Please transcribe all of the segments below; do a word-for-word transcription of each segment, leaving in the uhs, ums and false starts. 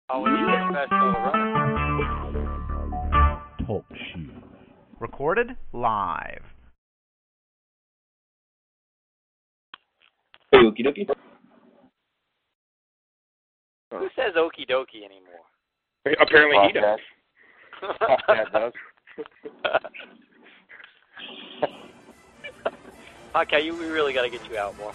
Oh, we need a professional runner. Talk shoe. Recorded live. Hey, okie dokie. Who says okie dokie anymore? Apparently he does. Podcast does. Okay, you, we really got to get you out more.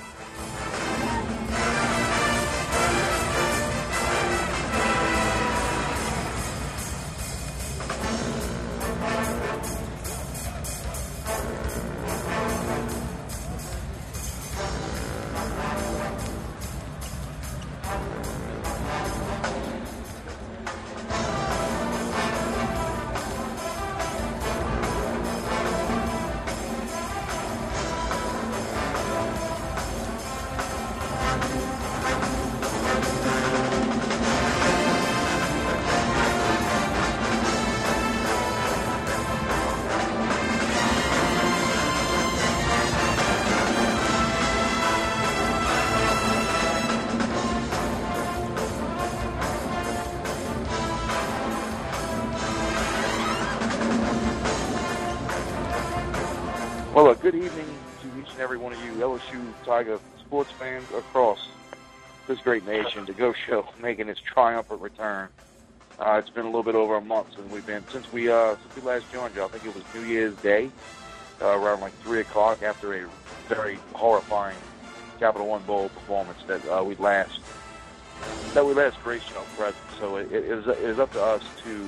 Well, a good evening to each and every one of you L S U Tiger sports fans across this great nation. The Go Show making its triumphant return. Uh, it's been a little bit over a month since we've been since we uh, since we last joined you. I think it was New Year's Day, uh, around like three o'clock after a very horrifying Capital One Bowl performance that uh, we last that we last graced our presence. So it, it, is, it is up to us to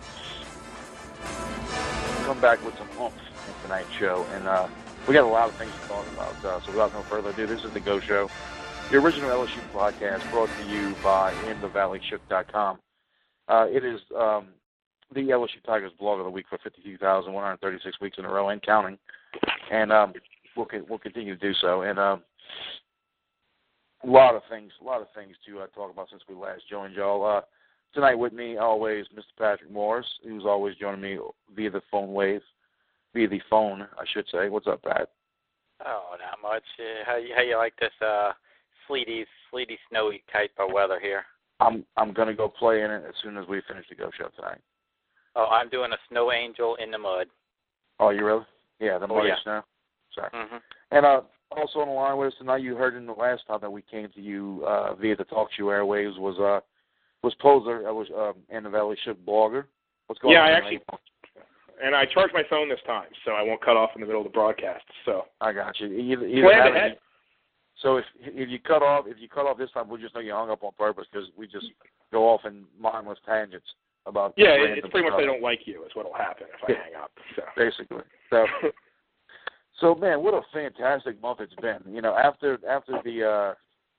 come back with some oomph in tonight's show, and uh, we got a lot of things to talk about. Uh, so without no further ado, this is the Go Show, the original L S U podcast brought to you by in the valley shook dot com. Uh, it is um, the L S U Tigers blog of the week for fifty-two thousand one hundred thirty-six weeks in a row and counting, and um, we'll we'll continue to do so. And um, a lot of things, a lot of things to uh, talk about since we last joined y'all. Uh, tonight with me, always, Mister Patrick Morris, who's always joining me via the phone wave, via the phone, I should say. What's up, Pat? Oh, not much. Uh, how you how you like this uh, sleety, sleety, snowy type of weather here? I'm I'm gonna go play in it as soon as we finish the Go Show tonight. Oh, I'm doing a snow angel in the mud. Oh, you really? Yeah, the Oh, muddy yeah. snow. Sorry. Mm-hmm. And uh, also on the line with us tonight, you heard in the last time that we came to you uh, via the Talk Show airwaves was uh was Poser, I was um, in the Valley Shook blogger. What's going Yeah, on? I tonight? actually, and I charged my phone this time, so I won't cut off in the middle of the broadcast. So I got you. Either, either planned that or ahead. you- So if if you cut off if you cut off this time, we'll just know you hung up on purpose because we just go off in mindless tangents about Yeah, it- random it's pretty much stuff. they don't like you is what'll happen if I Yeah. hang up. So Basically. So so man, what a fantastic month it's been. You know, after after the uh,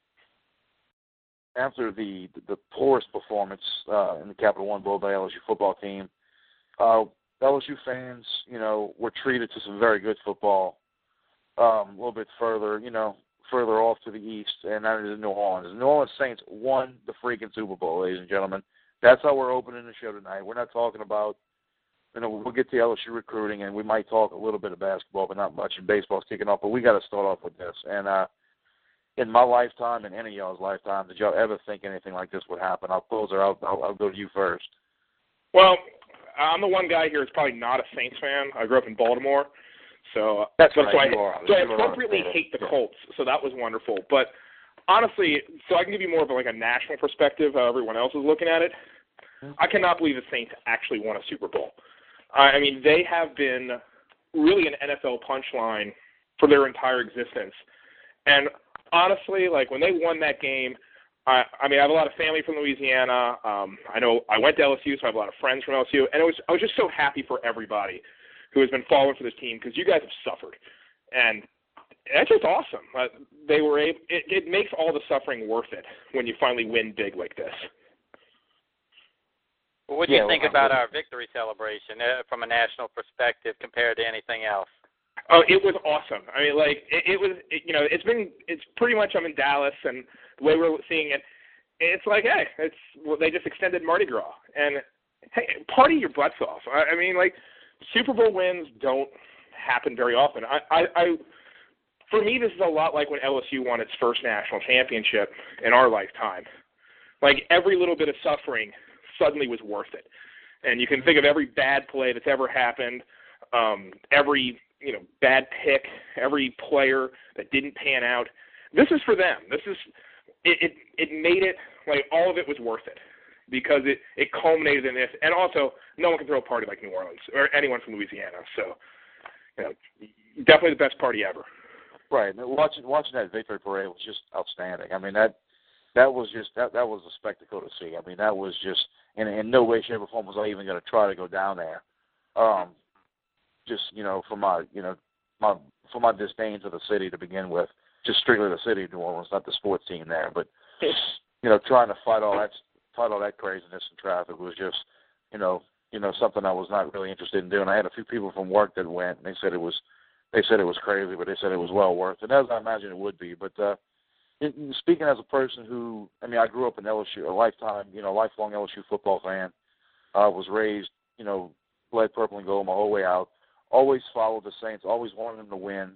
after the the poorest performance uh, in the Capital One Bowl by L S U football team, uh, L S U fans, you know, were treated to some very good football. Um, a little bit further, you know, further off to the east, and that is New Orleans. The New Orleans Saints won the freaking Super Bowl, ladies and gentlemen. That's how we're opening the show tonight. We're not talking about, you know, we'll get to L S U recruiting, and we might talk a little bit of basketball, but not much. And baseball's kicking off, but we got to start off with this. And uh, in my lifetime, and any of y'all's lifetime, did y'all ever think anything like this would happen? I'll close her out. I'll, I'll go to you first. well, I'm the one guy here who's probably not a Saints fan. I grew up in Baltimore, so That's so, right, so I, you are. so I You are. appropriately Yeah. hate the Yeah. Colts. So that was wonderful. But honestly, so I can give you more of a, like a national perspective, how everyone else is looking at it. I cannot believe the Saints actually won a Super Bowl. I I mean, they have been really an N F L punchline for their entire existence. And honestly, like when they won that game, I, I mean, I have a lot of family from Louisiana. Um, I know I went to L S U, so I have a lot of friends from L S U, and it was I was just so happy for everybody who has been following for this team because you guys have suffered, and that's just awesome. Uh, they were able. It, it makes all the suffering worth it when you finally win big like this. Well, what do Yeah, you think well, about our victory celebration uh, from a national perspective compared to anything else? Oh, it was awesome. I mean, like it, it was. It, you know, it's been. It's pretty much. I'm in Dallas, and the way we're seeing it, it's like, hey, it's well, they just extended Mardi Gras, and hey, party your butts off. I, I mean, like Super Bowl wins don't happen very often. I, I, I, for me, this is a lot like when L S U won its first national championship in our lifetime. Like every little bit of suffering suddenly was worth it. And you can think of every bad play that's ever happened, um, every you know bad pick, every player that didn't pan out. This is for them. This is it. It, it made it like all of it was worth it because it, it culminated in this. And also, no one can throw a party like New Orleans or anyone from Louisiana. So, you know, definitely the best party ever. Right. And watching watching that victory parade was just outstanding. I mean that that was just that that was a spectacle to see. I mean that was just in in no way, shape, or form was I even going to try to go down there. Um, just you know for my you know my for my disdain to the city to begin with, just strictly the city of New Orleans, not the sports team there. But you know trying to fight all that fight all that craziness and traffic was just you know you know something I was not really interested in doing. I had a few people from work that went, and they said it was. They said it was crazy, but they said it was well worth it, as I imagine it would be. But uh, in, speaking as a person who, I mean, I grew up in L S U, a lifetime, you know, lifelong L S U football fan. I uh, was raised, you know, bled purple and gold my whole way out. Always followed the Saints. Always wanted them to win.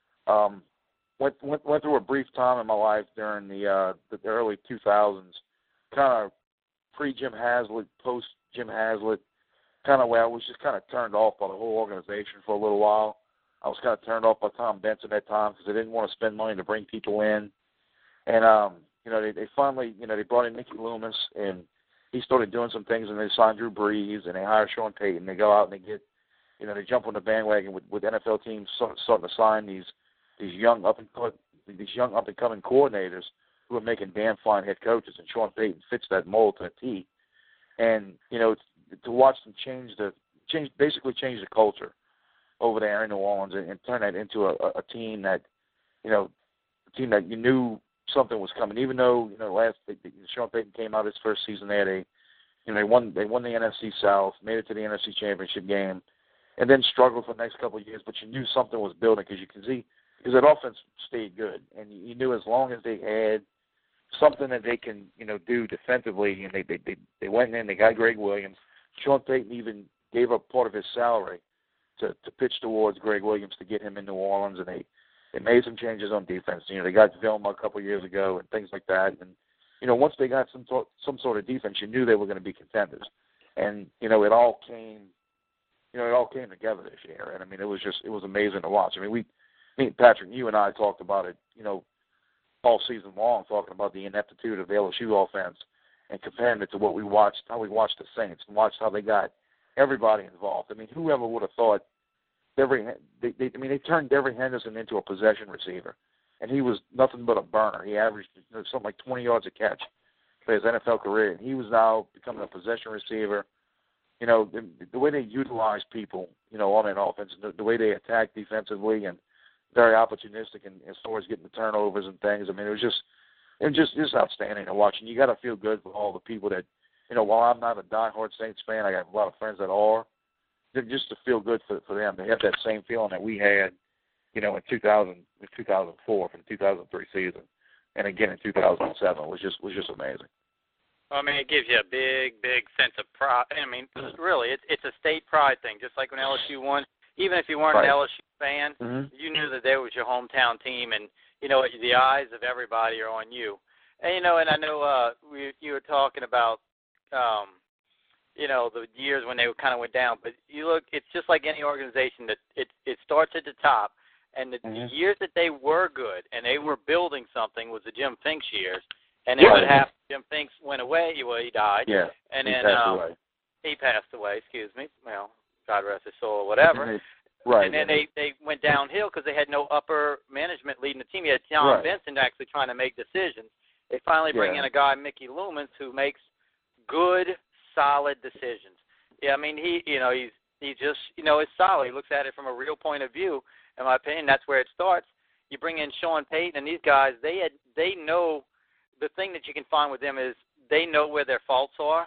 Um, went, went went through a brief time in my life during the uh, the early two thousands, kind of pre Jim Haslett, post Jim Haslett, kind of where I was just kind of turned off by the whole organization for a little while. I was kind of turned off by Tom Benson at that time because they didn't want to spend money to bring people in. And, um, you know, they, they finally, you know, they brought in Mickey Loomis, and he started doing some things, and they signed Drew Brees, and they hired Sean Payton. They go out and they get, you know, they jump on the bandwagon with, with N F L teams starting to sign these these young up and these young up and coming coordinators who are making damn fine head coaches, and Sean Payton fits that mold to a T. And, you know, to watch them change the change basically change the culture over there in New Orleans and, and turn that into a, a team that, you know, a team that you knew something was coming. Even though, you know, last they, they, Sean Payton came out his first season there, they, you know, they won they won the N F C South, made it to the N F C Championship game, and then struggled for the next couple of years. But you knew something was building because you can see because that offense stayed good, and you, you knew as long as they had something that they can, you know, do defensively, and they they they, they went in, they got Greg Williams. Sean Payton even gave up part of his salary To, to pitch towards Greg Williams to get him in New Orleans, and they, they made some changes on defense. You know, they got Vilma a couple of years ago and things like that. And you know, once they got some sort some sort of defense, you knew they were going to be contenders. And you know, it all came, you know, it all came together this year. And I mean, it was just it was amazing to watch. I mean, we, me, Patrick, you and I talked about it, you know, all season long, talking about the ineptitude of the L S U offense and comparing it to what we watched, how we watched the Saints and watched how they got everybody involved. I mean, whoever would have thought every they, they I mean they turned Devery Henderson into a possession receiver, and he was nothing but a burner. He averaged something like twenty yards a catch for his N F L career, and he was now becoming a possession receiver. You know, the, the way they utilize people, you know, on that offense, the, the way they attack defensively, and very opportunistic in, as far as getting the turnovers and things. I mean, it was just it was just just outstanding to watch. And you got to feel good for all the people that, you know, while I'm not a diehard Saints fan, I got a lot of friends that are. Just to feel good for for them. They have that same feeling that we had, you know, in two thousand, in two thousand four from the two thousand three season, and again in two thousand seven was just was just amazing. Well, I mean, it gives you a big, big sense of pride. I mean, really, it's it's a state pride thing. Just like when L S U won, even if you weren't right. an L S U fan, mm-hmm. you knew that there was your hometown team, and you know the eyes of everybody are on you. And you know, and I know uh, we you were talking about. Um, you know, the years when they kind of went down. But you look, it's just like any organization that it it starts at the top. And the, mm-hmm. the years that they were good and they were building something was the Jim Finks years. And then what happened, Jim Finks went away. Well, he died. Yeah, and he then passed um, away. He passed away, excuse me. Well, God rest his soul or whatever. Mm-hmm. Right. And then they, they went downhill because they had no upper management leading the team. You had John right. Benson actually trying to make decisions. They finally bring yeah. in a guy, Mickey Loomis, who makes good solid decisions. Yeah, I mean, he, you know, he's he just, you know, it's solid. He looks at it from a real point of view. In my opinion, that's where it starts. You bring in Sean Payton and these guys. They had, they know the thing that you can find with them is they know where their faults are,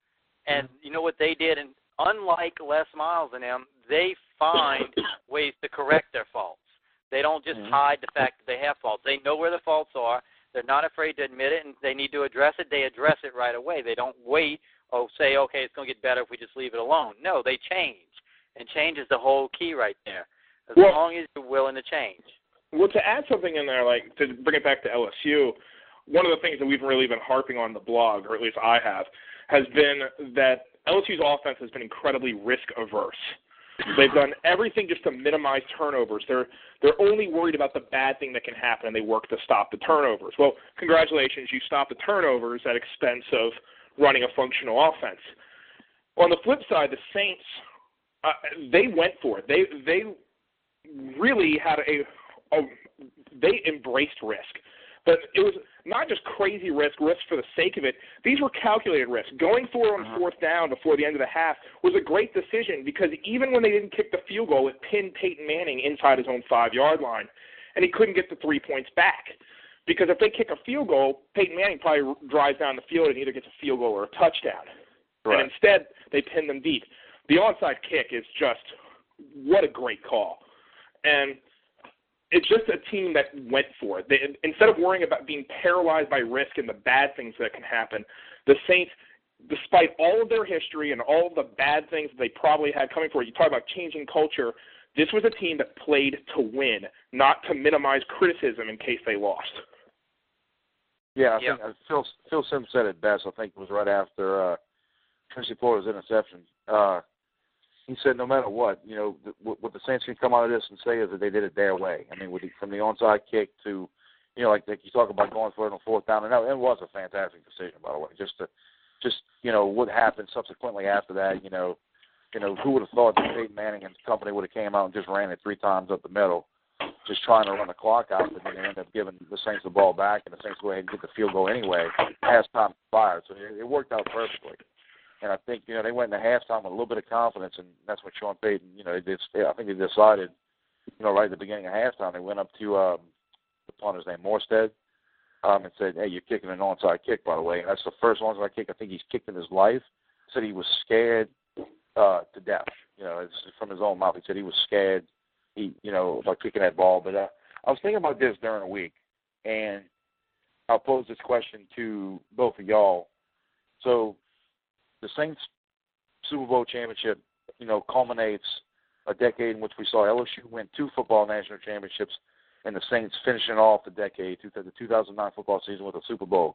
and mm-hmm. you know what they did. And unlike Les Miles and them, they find ways to correct their faults. They don't just mm-hmm. hide the fact that they have faults. They know where the faults are. They're not afraid to admit it, and they need to address it. They address it right away. They don't wait. Oh, say, okay, it's going to get better if we just leave it alone. No, they change, and change is the whole key right there, as well, long as you're willing to change. Well, to add something in there, like to bring it back to L S U, one of the things that we've really been harping on the blog, or at least I have, has been that L S U's offense has been incredibly risk-averse. They've done everything just to minimize turnovers. They're they're only worried about the bad thing that can happen, and they work to stop the turnovers. Well, congratulations, you stop the turnovers at expense of running a functional offense. On the flip side, the Saints, uh, they went for it. They they really had a, a they embraced risk. But it was not just crazy risk, risk for the sake of it. These were calculated risks. Going for it on uh-huh. fourth down before the end of the half was a great decision because even when they didn't kick the field goal, it pinned Peyton Manning inside his own five-yard line, and he couldn't get the three points back. Because if they kick a field goal, Peyton Manning probably drives down the field and either gets a field goal or a touchdown. Right. And instead, they pin them deep. The onside kick is just, what a great call. And it's just a team that went for it. They, instead of worrying about being paralyzed by risk and the bad things that can happen, the Saints, despite all of their history and all of the bad things that they probably had coming for it, you talk about changing culture, this was a team that played to win, not to minimize criticism in case they lost. Yeah, I yeah. think uh, Phil, Phil Simms said it best. I think it was right after uh, Tracy Porter's interception. Uh, He said, no matter what, you know, the, what the Saints can come out of this and say is that they did it their way. I mean, with the, from the onside kick to, you know, like, like you talk about going for it on fourth down, and that, it was a fantastic decision, by the way. Just to, just you know, what happened subsequently after that, you know, you know, who would have thought that Peyton Manning and company would have came out and just ran it three times up the middle, just trying to run the clock out, but then they ended up giving the Saints the ball back, and the Saints go ahead and get the field goal anyway, as time expired. So it, it worked out perfectly. And I think, you know, they went into halftime with a little bit of confidence, and that's what Sean Payton, you know, they, they, I think they decided, you know, right at the beginning of halftime, they went up to um, the punter's name, Morstead, um, and said, hey, you're kicking an onside kick, by the way. And that's the first onside kick I think he's kicked in his life. Said he was scared uh, to death. You know, it's from his own mouth. He said he was scared, he, you know, about kicking that ball. But uh, I was thinking about this during the week, and I'll pose this question to both of y'all. So, the Saints Super Bowl championship, you know, culminates a decade in which we saw L S U win two football national championships and the Saints finishing off the decade, the two thousand nine football season with a Super Bowl.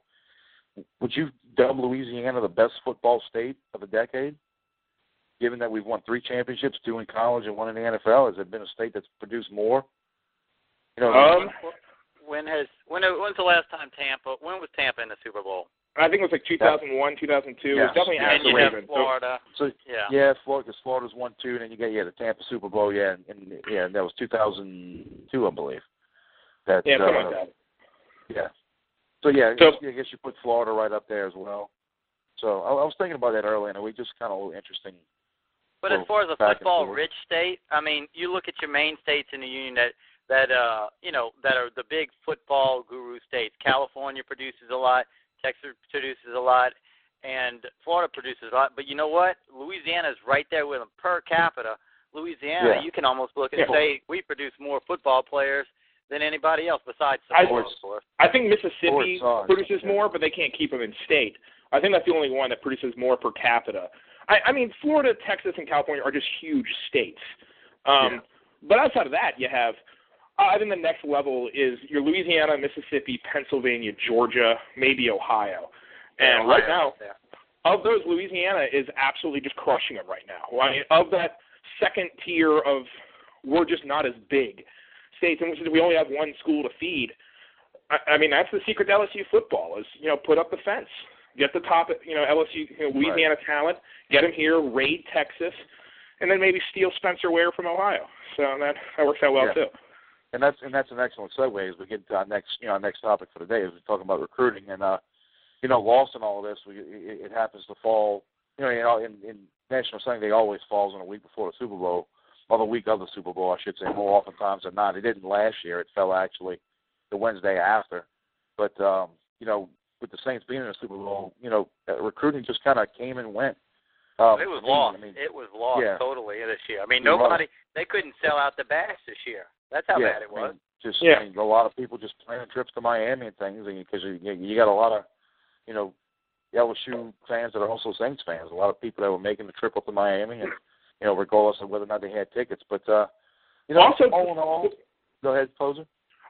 Would you dub Louisiana the best football state of the decade, given that we've won three championships, two in college and one in the N F L? Has it been a state that's produced more? You know, um, when has when when's the last time Tampa? When was Tampa in the Super Bowl? I think it was like two thousand one, two thousand two. Yeah. It was definitely and after you Ravens. have Florida. So, yeah, yeah, Florida, because Florida's won two, and then you get yeah the Tampa Super Bowl, yeah, and, and yeah, that was two thousand two, I believe. That, yeah, something uh, like that. Yeah. So yeah, So, I guess you put Florida right up there as well. So I, I was thinking about that earlier, and we just kind of a little interesting. But as far as a football-rich state, I mean, you look at your main states in the union that that uh you know that are the big football guru states. California produces a lot. Texas produces a lot, and Florida produces a lot. But you know what? Louisiana is right there with them per capita. Louisiana, yeah. you can almost look and yeah. say we produce more football players than anybody else besides the I, of I think Mississippi produces yeah. more, but they can't keep them in state. I think that's the only one that produces more per capita. I, I mean, Florida, Texas, and California are just huge states. Um, yeah. But outside of that, you have Uh, I think the next level is your Louisiana, Mississippi, Pennsylvania, Georgia, maybe Ohio. And Ohio, right now, yeah. of those, Louisiana is absolutely just crushing them right now. I mean, of that second tier of we're just not as big states, and we only have one school to feed, I, I mean, that's the secret to L S U football is, you know, put up the fence. Get the top, you know, L S U, you know, Louisiana right. talent, get them here, raid Texas, and then maybe steal Spencer Ware from Ohio. So that, that works out well, yeah. too. And that's and that's an excellent segue as we get to our next you know our next topic for the day as we talk about recruiting and uh you know lost in all of this we, it, it happens to fall you know, you know in, in National Signing Day always falls on a week before the Super Bowl or the week of the Super Bowl I should say more oftentimes than not. It didn't last year. It fell actually the Wednesday after. But um, you know with the Saints being in the Super Bowl you know recruiting just kind of came and went. Um, it was I mean, lost. I mean, it was lost yeah. totally this year. I mean, It nobody, was. they couldn't sell out the Bash this year. That's how yeah, bad it was. I mean, just yeah. I mean, a lot of people just planning trips to Miami and things because you, you got a lot of, you know, L S U fans that are also Saints fans. A lot of people that were making the trip up to Miami and, you know, regardless of whether or not they had tickets. But, uh, you know, also, all in all, go ahead, Poser.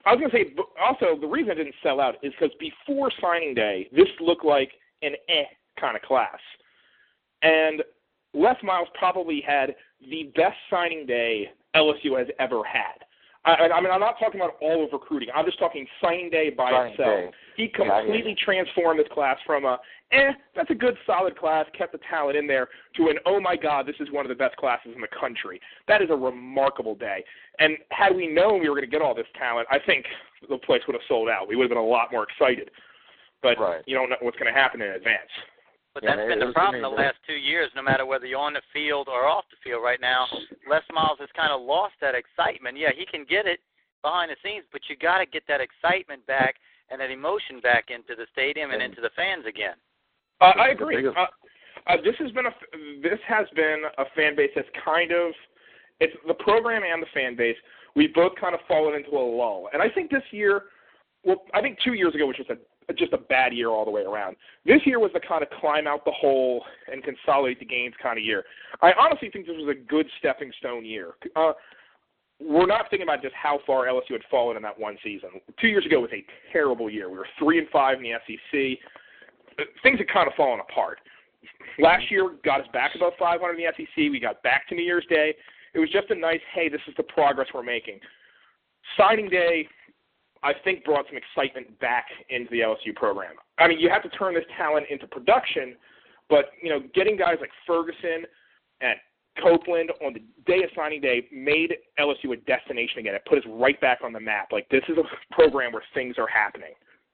I was going to say, but also, the reason it didn't sell out is because before signing day, this looked like an eh kind of class. And Les Miles probably had the best signing day L S U has ever had. I, I mean, I'm not talking about all of recruiting. I'm just talking signing day by Signing itself. day. He completely yeah, transformed this class from a, eh, that's a good, solid class, kept the talent in there, to an, oh, my God, this is one of the best classes in the country. That is a remarkable day. And had we known we were going to get all this talent, I think the place would have sold out. We would have been a lot more excited. But right. you don't know what's going to happen in advance. But yeah, that's been the problem the last two years, no matter whether you're on the field or off the field right now. Les Miles has kind of lost that excitement. Yeah, he can get it behind the scenes, but you got to get that excitement back and that emotion back into the stadium and into the fans again. Uh, I agree. Uh, uh, this has been a this has been a fan base that's kind of it's the program and the fan base. We both kind of fallen into a lull, and I think this year, well, I think two years ago was just a just a bad year all the way around. This year was the kind of climb out the hole and consolidate the gains kind of year. I honestly think this was a good stepping stone year. Uh, we're not thinking about just how far L S U had fallen in that one season. Two years ago was a terrible year. We were three and five in the S E C. Things had kind of fallen apart. Last year got us back above five hundred in the S E C. We got back to New Year's Day. It was just a nice, hey, this is the progress we're making. Signing day, I think, brought some excitement back into the L S U program. I mean, you have to turn this talent into production, but, you know, getting guys like Ferguson and Copeland on the day of signing day made L S U a destination again. It put us right back on the map. Like, this is a program where things are happening.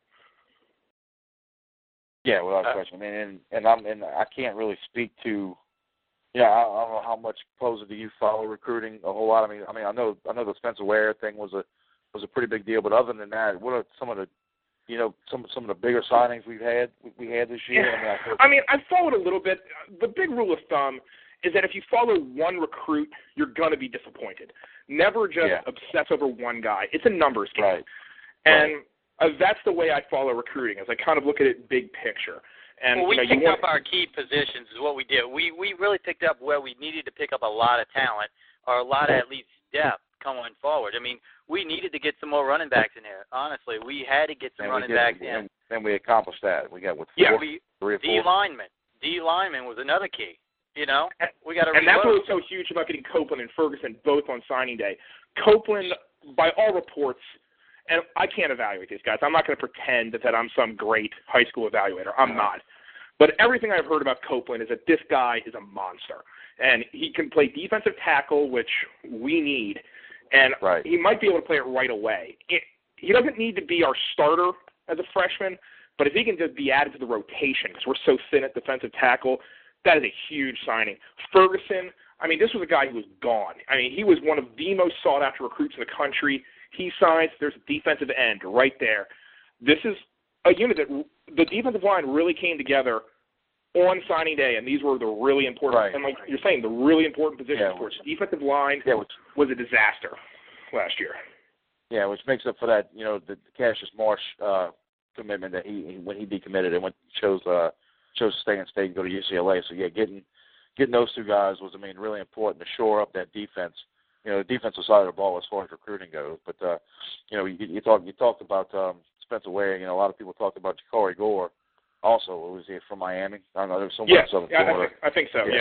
Yeah, without uh, question. And and I'm and I can't really speak to, yeah, I, I don't know how much closer do you follow recruiting a whole lot. I mean, I mean, I know I know the Spencer Ware thing was a was a pretty big deal, but other than that, what are some of the, you know, some some of the bigger signings we've had we had this year? Yeah. I mean, I, thought, I mean, I followed a little bit. The big rule of thumb is that if you follow one recruit, you're going to be disappointed. Never just yeah. obsess over one guy. It's a numbers game. Right. And right. Uh, that's the way I follow recruiting, as I kind of look at it big picture. And well, we you know, picked you want... up our key positions is what we did. We we really picked up where we needed to pick up a lot of talent or a lot of at least depth going forward. I mean, we needed to get some more running backs in here. Honestly, we had to get some and running did, backs and, in. And we accomplished that. We got with yeah, four, we, three or D four. lineman. D lineman was another key. You know, we got to. And that's what was so huge about getting Copeland and Ferguson both on signing day. Copeland, by all reports. And I can't evaluate these guys. I'm not going to pretend that, that I'm some great high school evaluator. I'm not. But everything I've heard about Copeland is that this guy is a monster. And he can play defensive tackle, which we need. And right. he might be able to play it right away. It, he doesn't need to be our starter as a freshman, but if he can just be added to the rotation, because we're so thin at defensive tackle, that is a huge signing. Ferguson, I mean, this was a guy who was gone. I mean, he was one of the most sought-after recruits in the country. He signs, there's a defensive end right there. This is a unit that the defensive line really came together on signing day, and these were the really important, right. and like you're saying, the really important positions yeah, for us. Defensive line yeah, which, was a disaster last year. Yeah, which makes up for that, you know, the, the Cassius Marsh uh, commitment that he, when he decommitted and went chose uh, chose to stay in state and go to U C L A. So yeah, getting getting those two guys was, I mean, really important to shore up that defense. You know, the defensive side of the ball as far as recruiting goes. But, uh, you know, you, you, talk, you talked about um, Spencer Ware. You know, a lot of people talked about Ja'Cory Gore also. Was he from Miami? I don't know. There was someone yeah, in Southern yeah, Florida. I think, I think so, yeah.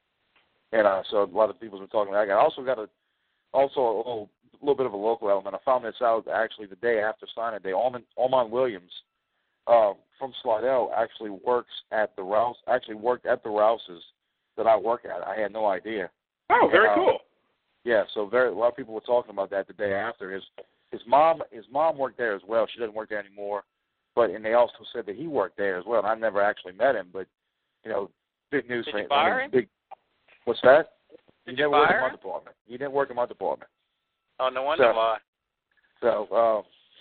yeah. And uh, so a lot of people have been talking about that. I also got a, also a little, little bit of a local element. I found this out actually the day after signing day. Alman, Alman Williams uh, from Slidell actually works at the Rouse, actually worked at the Rouses that I work at. I had no idea. Oh, very and, uh, cool. Yeah, so very a lot of people were talking about that the day after. His his mom his mom worked there as well. She doesn't work there anymore, but and they also said that he worked there as well. And I never actually met him, but you know, big news Did for you him. fire I mean, him? big, what's that? Did he you didn't work in fire my him? department. He didn't work in my department. Oh, no wonder so, why. So, um,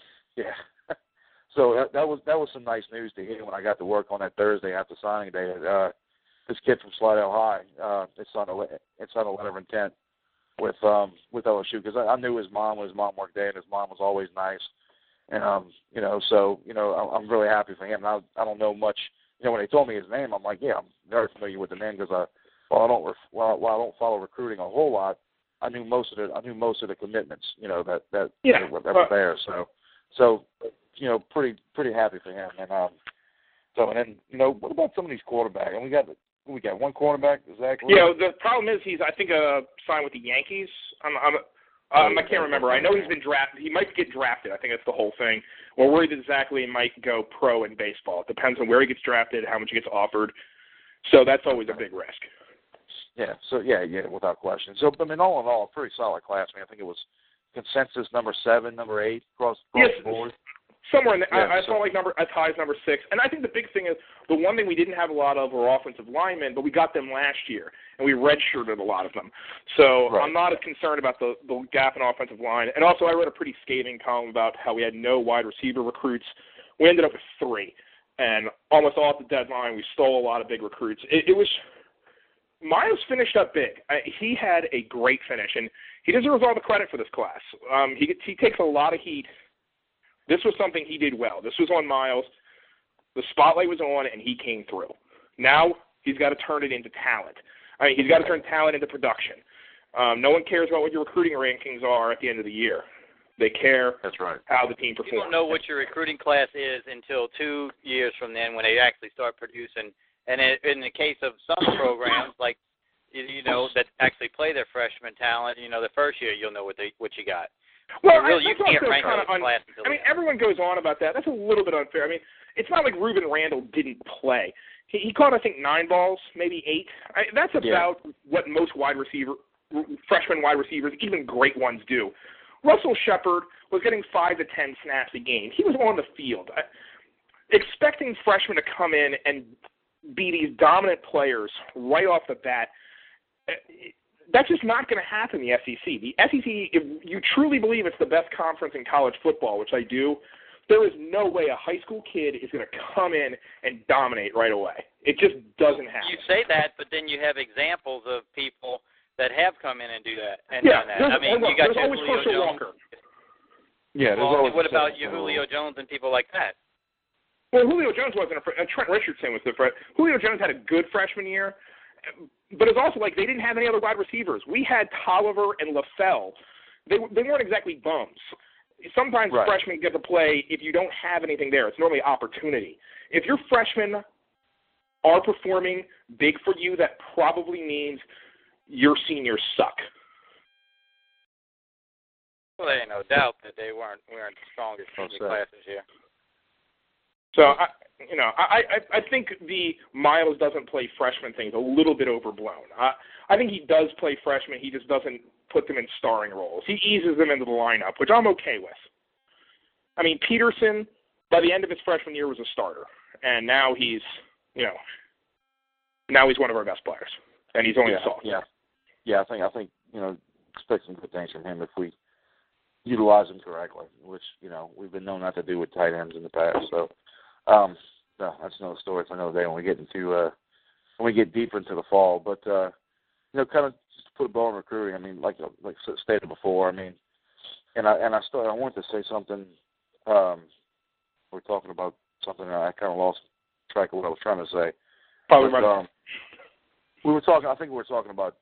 yeah. so that, that was that was some nice news to hear when I got to work on that Thursday after signing day. Uh, this kid from Slidell High, uh, it's on a it's on a letter of intent with um with L S U, because I, I knew his mom when his mom worked there, and his mom was always nice, and um you know so you know I, I'm really happy for him. And I I don't know much, you know when they told me his name, I'm like, yeah, I'm very familiar with the name, because I while I don't ref, while, while I don't follow recruiting a whole lot, I knew most of the I knew most of the commitments, you know that that yeah, that were, that were there. So So, you know, pretty pretty happy for him. And um, so and then you know, what about some of these quarterbacks? And we got we got one quarterback, Zach Lee. Yeah, the problem is he's I think uh signed with the Yankees. I'm, I'm um, I can't remember. I know he's been drafted. He might get drafted. I think that's the whole thing. We're worried that Zach Lee might go pro in baseball. It depends on where he gets drafted, how much he gets offered. So that's always a big risk. Yeah. So yeah, yeah, without question. So I mean, all in all, a pretty solid class. I mean, I think it was consensus number seven, number eight across, across yes, the board. Somewhere in the, yeah, I, I so. saw like number as high as number six. And I think the big thing is the one thing we didn't have a lot of were offensive linemen, but we got them last year, and we redshirted a lot of them. So right. I'm not as concerned about the, the gap in offensive line. And also I wrote a pretty scathing column about how we had no wide receiver recruits. We ended up with three. And almost all at the deadline, we stole a lot of big recruits. It, it was – Miles finished up big. I, he had a great finish, and he deserves all the credit for this class. Um, he, he takes a lot of heat. This was something he did well. This was on Miles. The spotlight was on, and he came through. Now he's got to turn it into talent. I mean, he's got to turn talent into production. Um, no one cares about what your recruiting rankings are at the end of the year. They care That's right. how the team performs. You don't know what your recruiting class is until two years from then when they actually start producing. And in the case of some programs, like, you know, that actually play their freshman talent, you know, the first year you'll know what they what you got. Well, really, I, you can't rank kind those of un- classes until I mean, then. everyone goes on about that. That's a little bit unfair. I mean, it's not like Reuben Randall didn't play. He, he caught, I think, nine balls, maybe eight. I, that's about yeah. what most wide receiver, freshman wide receivers, even great ones, do. Russell Shepard was getting five to ten snaps a game. He was on the field. I, expecting freshmen to come in and be these dominant players right off the bat, that's just not going to happen in the S E C. The S E C, if you truly believe it's the best conference in college football, which I do, there is no way a high school kid is going to come in and dominate right away. It just doesn't happen. You say that, but then you have examples of people that have come in and do that. And yeah, done that. I mean, on, you got there's always Julio Herschel Jones. Walker. Yeah, there's well, always what about you, Julio Jones and people like that? Well, Julio Jones wasn't a freshman. Trent Richardson was the freshman. Julio Jones had a good freshman year, but it's also like they didn't have any other wide receivers. We had Tolliver and LaFell. They they weren't exactly bums. Sometimes right. freshmen get to play if you don't have anything there. It's normally opportunity. If your freshmen are performing big for you, that probably means your seniors suck. Well, there ain't no doubt that they weren't weren't the strongest in the classes here. So, I, you know, I, I I think the Miles doesn't play freshman thing is a little bit overblown. I, I think he does play freshman. He just doesn't put them in starring roles. He eases them into the lineup, which I'm okay with. I mean, Peterson, by the end of his freshman year, was a starter. And now he's, you know, now he's one of our best players. And he's only yeah, a sophomore. Yeah, yeah. I think, I think, you know, expect some good things from him if we utilize him correctly, which, you know, we've been known not to do with tight ends in the past. So, Um, no, that's another story for another day when we get into uh, when we get deeper into the fall. But uh, you know, kind of just to put a bow on recruiting. I mean, like like stated before. I mean, and I and I started. I wanted to say something. Um, we're talking about something. I kind of lost track of what I was trying to say. Probably but, right. Um, we were talking. I think we were talking about.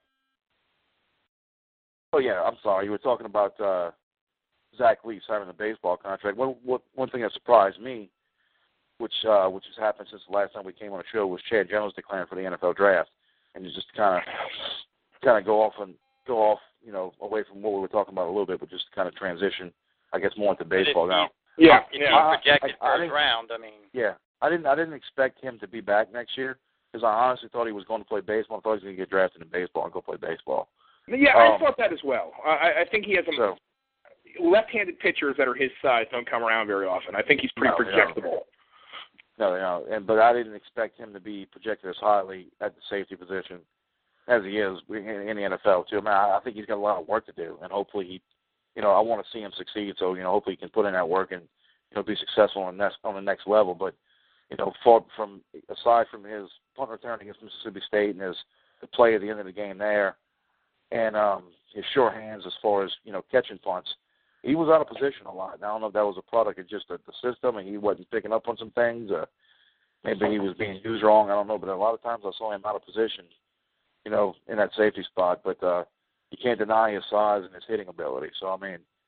Oh yeah, I'm sorry. You were talking about uh, Zach Lee signing a baseball contract. One one one thing that surprised me, which uh, which has happened since the last time we came on the show, was Chad Jones declaring for the N F L draft, and just kind of kind of go off and go off, you know, away from what we were talking about a little bit, but just kind of transition, I guess, more into baseball now. Yeah, if yeah. he projected I, I, I first round, I mean. Yeah, I didn't I didn't expect him to be back next year because I honestly thought he was going to play baseball. I thought he was going to get drafted in baseball and go play baseball. Yeah, um, I thought that as well. I, I think he has some so, left-handed pitchers that are his size don't come around very often. I think he's pretty no, projectable. No, no, and but I didn't expect him to be projected as highly at the safety position as he is in, in the N F L too. I mean, I, I think he's got a lot of work to do, and hopefully he, you know, I want to see him succeed. So you know, hopefully he can put in that work and you know be successful on the next on the next level. But you know, for, from aside from his punt return against Mississippi State and his the play at the end of the game there, and um, his sure hands as far as you know catching punts. He was out of position a lot. Now, I don't know if that was a product of just the, the system and he wasn't picking up on some things. Or maybe he was being used wrong. I don't know. But a lot of times I saw him out of position, you know, in that safety spot. But uh, you can't deny his size and his hitting ability. So, I mean,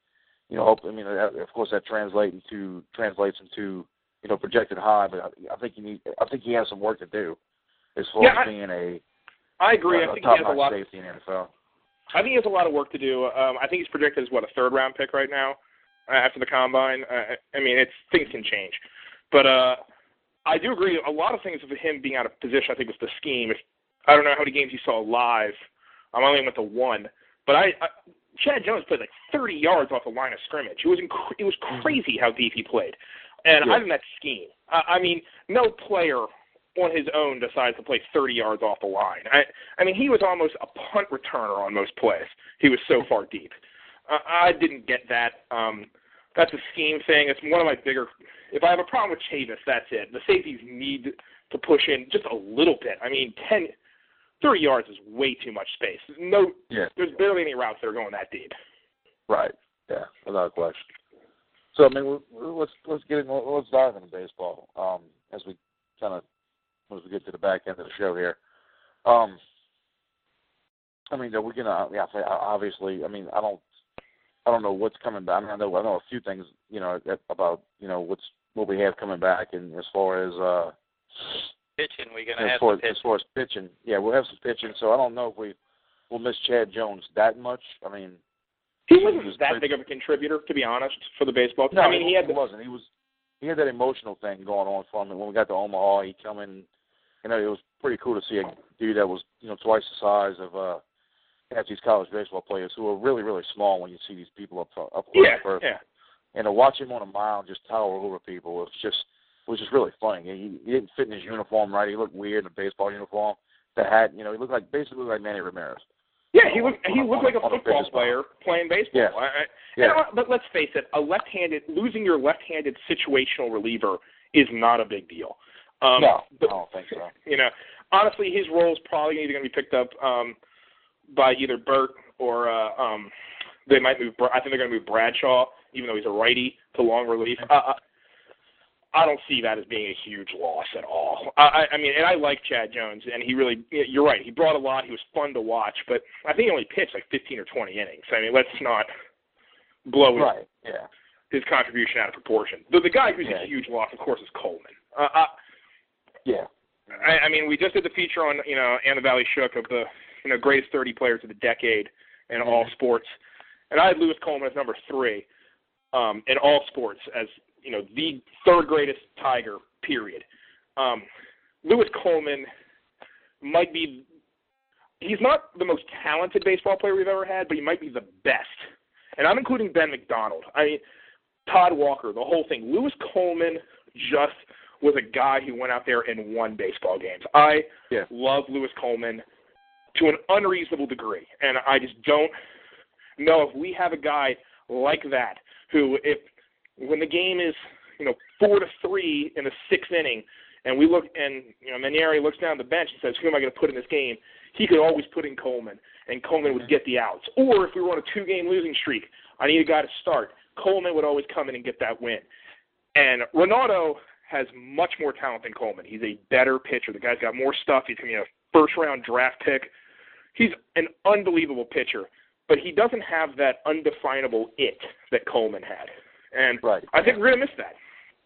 you know, hope, I mean, of course that translates into translates into you know projected high, but I, I think he need, I think he has some work to do as far yeah, as I, being a I agree. a, I think a he has a lot. Safety in the N F L. I think he has a lot of work to do. Um, I think he's projected as what a third round pick right now uh, after the combine. Uh, I mean, it's things can change, but uh, I do agree. A lot of things of him being out of position, I think, was the scheme. If, I don't know how many games you saw live. I only went to one, but I, I Chad Jones played like thirty yards off the line of scrimmage. It was inc- it was crazy how deep he played, and yeah. I think that's scheme. I, I mean, no player on his own decides to play thirty yards off the line. I, I mean, he was almost a punt returner on most plays. He was so far deep. Uh, I didn't get that. Um, that's a scheme thing. It's one of my bigger. If I have a problem with Chavis, that's it. The safeties need to push in just a little bit. I mean, ten. thirty yards is way too much space. No, yeah. There's barely any routes that are going that deep. Right. Yeah, without question. So I mean, let's let's get in, let's dive into baseball um, as we kind of as we get to the back end of the show here. Um, I mean, we're gonna yeah, obviously. I mean, I don't I don't know what's coming back. I know I know a few things, you know, about you know what's what we have coming back, and as far as uh, pitching, we're gonna as have far, some pitching. As far as pitching, yeah, we'll have some pitching. So I don't know if we we'll miss Chad Jones that much. I mean, he wasn't he was that pretty, big of a contributor, to be honest, for the baseball team. No, I mean, he had he the, wasn't. He was he had that emotional thing going on for him. When we got to Omaha, he come in. You know, it was pretty cool to see a dude that was you know twice the size of uh, half these college baseball players who are really really small when you see these people up up close yeah, first. yeah. And to watch him on a mound just tower over people, it was just it was just really funny. He, he didn't fit in his uniform right. He looked weird in a baseball uniform. The hat, you know, he looked like basically looked like Manny Ramirez. Yeah, he looked he on, looked on, like a football a player playing baseball. Yeah. I, I, yeah. And, but let's face it, a left-handed losing your left-handed situational reliever is not a big deal. Um, no, but, I don't think so. You know, honestly, his role is probably either going to be picked up um, by either Burt or uh, um, they might move. I think they're going to move Bradshaw, even though he's a righty, to long relief. Uh, I don't see that as being a huge loss at all. I, I mean, and I like Chad Jones, and he really, you're right, he brought a lot. He was fun to watch, but I think he only pitched like fifteen or twenty innings. I mean, let's not blow his, right. yeah. his contribution out of proportion. The, the guy who's yeah. a huge loss, of course, is Coleman. Uh, I, yeah. I, I mean, we just did the feature on, you know, And the Valley Shook of the, you know, greatest thirty players of the decade in mm-hmm. all sports. And I had Lewis Coleman as number three um, in all sports as, you know, the third greatest Tiger, period. Um, Lewis Coleman might be, he's not the most talented baseball player we've ever had, but he might be the best. And I'm including Ben McDonald. I mean, Todd Walker, the whole thing. Lewis Coleman just was a guy who went out there and won baseball games. I yeah. love Lewis Coleman to an unreasonable degree, and I just don't know if we have a guy like that who, if when the game is, you know, four to three in the sixth inning, and we look and you know Mainieri looks down the bench and says, "Who am I going to put in this game?" He could always put in Coleman, and Coleman would get the outs. Or if we were on a two-game losing streak, I need a guy to start. Coleman would always come in and get that win. And Ronaldo has much more talent than Coleman. He's a better pitcher. The guy's got more stuff. He's going to be a first-round draft pick. He's an unbelievable pitcher, but he doesn't have that undefinable it that Coleman had. And right. I think we're going to miss that.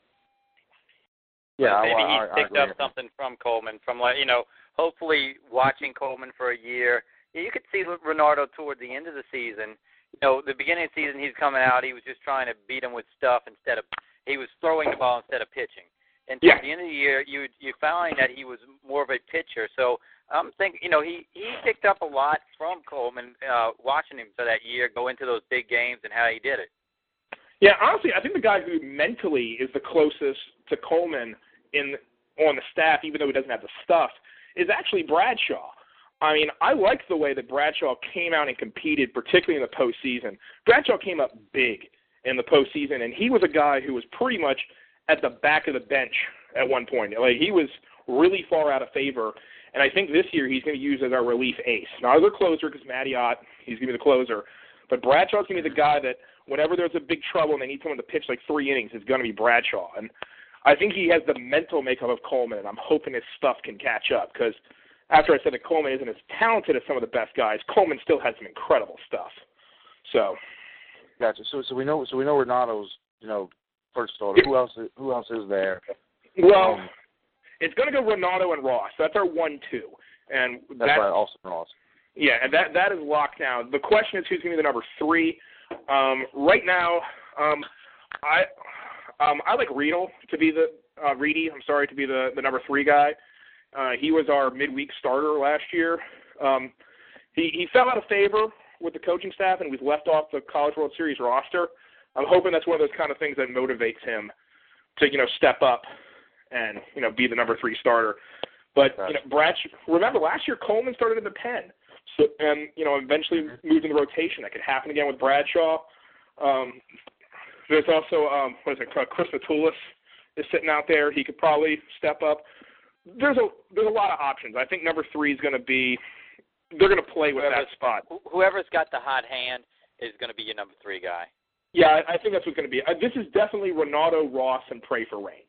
Yeah, maybe I, I, he picked I up something from Coleman, from like you know, hopefully watching Coleman for a year. You could see Ronaldo toward the end of the season. You know, the beginning of the season he's coming out, he was just trying to beat him with stuff instead of he was throwing the ball instead of pitching. And toward yeah. the end of the year, you you find that he was more of a pitcher. So I'm thinking, you know, he he picked up a lot from Coleman, uh, watching him for that year go into those big games and how he did it. Yeah, honestly, I think the guy who mentally is the closest to Coleman in on the staff, even though he doesn't have the stuff, is actually Bradshaw. I mean, I like the way that Bradshaw came out and competed, particularly in the postseason. Bradshaw came up big in the postseason, and he was a guy who was pretty much at the back of the bench at one point. Like, he was really far out of favor, and I think this year he's going to use as our relief ace. Not as a closer, because Matty Ott, he's going to be the closer, but Bradshaw's going to be the guy that whenever there's a big trouble and they need someone to pitch like three innings, it's going to be Bradshaw. And I think he has the mental makeup of Coleman, and I'm hoping his stuff can catch up, because after I said that Coleman isn't as talented as some of the best guys, Coleman still has some incredible stuff. So, Gotcha. So so we know so we know Renato's you know first starter. Who else? Is, who else is there? Well, um, it's going to go Renato and Ross. That's our one-two, and that's, that's right, Austin Ross. Yeah, and that that is locked down. The question is who's going to be the number three. Um, right now, um, I um, I like Riedel to be the uh, Reedy. I'm sorry to be the, the number three guy. Uh, he was our midweek starter last year. Um, he he fell out of favor with the coaching staff and was left off the College World Series roster. I'm hoping that's one of those kind of things that motivates him to you know step up and you know be the number three starter. But you know, Brad, remember last year Coleman started in the pen. So, and, you know, eventually moved in the rotation. That could happen again with Bradshaw. Um, there's also, um, what is it, Chris Matulis is sitting out there. He could probably step up. There's a there's a lot of options. I think number three is going to be, they're going to play with whoever's, that spot. Whoever's got the hot hand is going to be your number three guy. Yeah, I, I think that's what's going to be. Uh, this is definitely Renato, Ross, and pray for rain.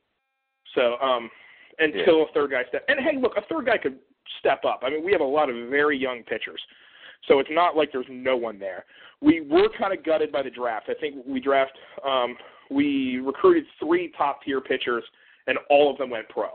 So um, until yeah. a third guy step. And, hey, look, a third guy could step up. I mean, we have a lot of very young pitchers, so it's not like there's no one there. We were kind of gutted by the draft. I think we draft, um, we recruited three top-tier pitchers, and all of them went pro,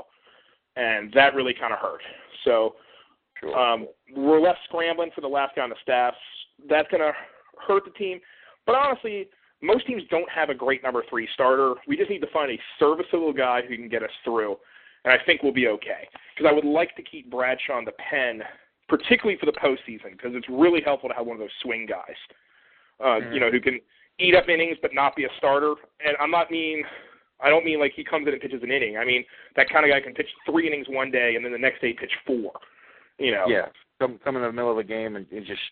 and that really kind of hurt. So sure. um, we're left scrambling for the last guy on the staff. That's going to hurt the team. But honestly, most teams don't have a great number three starter. We just need to find a serviceable guy who can get us through. And I think we'll be okay. Because I would like to keep Bradshaw in the pen, particularly for the postseason, because it's really helpful to have one of those swing guys, uh, mm-hmm. you know, who can eat up innings but not be a starter. And I'm not mean, I don't mean like he comes in and pitches an inning. I mean that kind of guy can pitch three innings one day and then the next day pitch four. You know. Yeah, come come in the middle of the game and, and just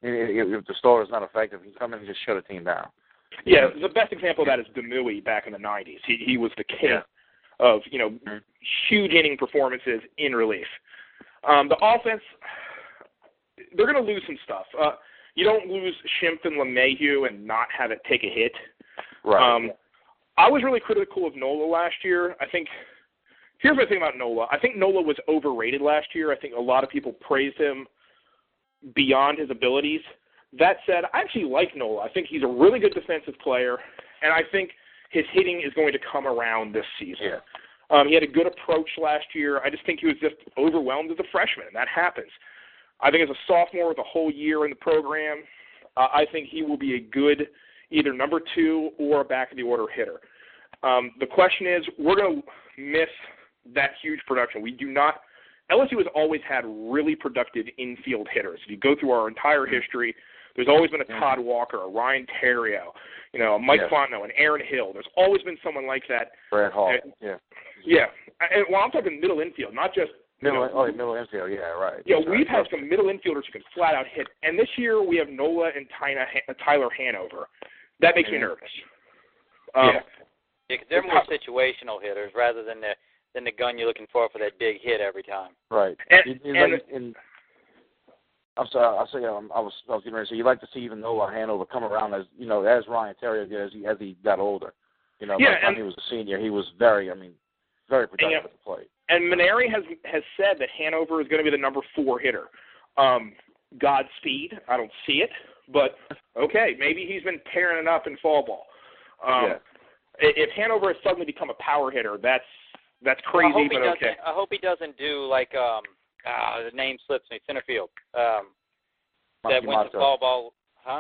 if the starter's not effective, he come in and just shut a team down. Yeah, the best example of that is Demui back in the nineties. He he was the king. Yeah. Of, you know, huge inning performances in relief. Um, the offense, they're going to lose some stuff. Uh, you don't lose Schimpf and LeMahieu and not have it take a hit. Right. Um, I was really critical of Nola last year. I think, here's my thing about Nola. I think Nola was overrated last year. I think a lot of people praised him beyond his abilities. That said, I actually like Nola. I think he's a really good defensive player, and I think his hitting is going to come around this season. Yeah. Um, he had a good approach last year. I just think he was just overwhelmed as a freshman, and that happens. I think as a sophomore with a whole year in the program, uh, I think he will be a good either number two or a back-of-the-order hitter. Um, the question is, we're going to miss that huge production. We do not – L S U has always had really productive infield hitters. If you go through our entire history, there's always been a Todd Walker, a Ryan Theriot, you know, Mike yes. Fontenot, and Aaron Hill. There's always been someone like that. Brad Hall, uh, yeah. Yeah. And, well, I'm talking middle infield, not just middle. You know, oh, middle infield, yeah, right. Yeah, That's we've right. had some middle infielders who can flat out hit. And this year we have Nola and Tyna, Tyler Hanover. That makes yeah. me nervous. Um, yeah. yeah cause they're more situational hitters rather than the than the gun you're looking for for that big hit every time. Right. And, you, you and, like, and, I'm sorry. I say um, I was I was getting ready to say you like to see even Nola Hanover come around as you know as Ryan Theriot did as he as he got older. You know, yeah, by the time and, he was a senior, he was very I mean very productive and, at the plate. And Maneri has has said that Hanover is going to be the number four hitter. Um, Godspeed. I don't see it, but okay, maybe he's been tearing it up in fall ball. Um, yeah. If Hanover has suddenly become a power hitter, that's that's crazy, well, I hope but he okay. I hope he doesn't do like um ah the name slips me center field um that Mikey went to fall ball, huh?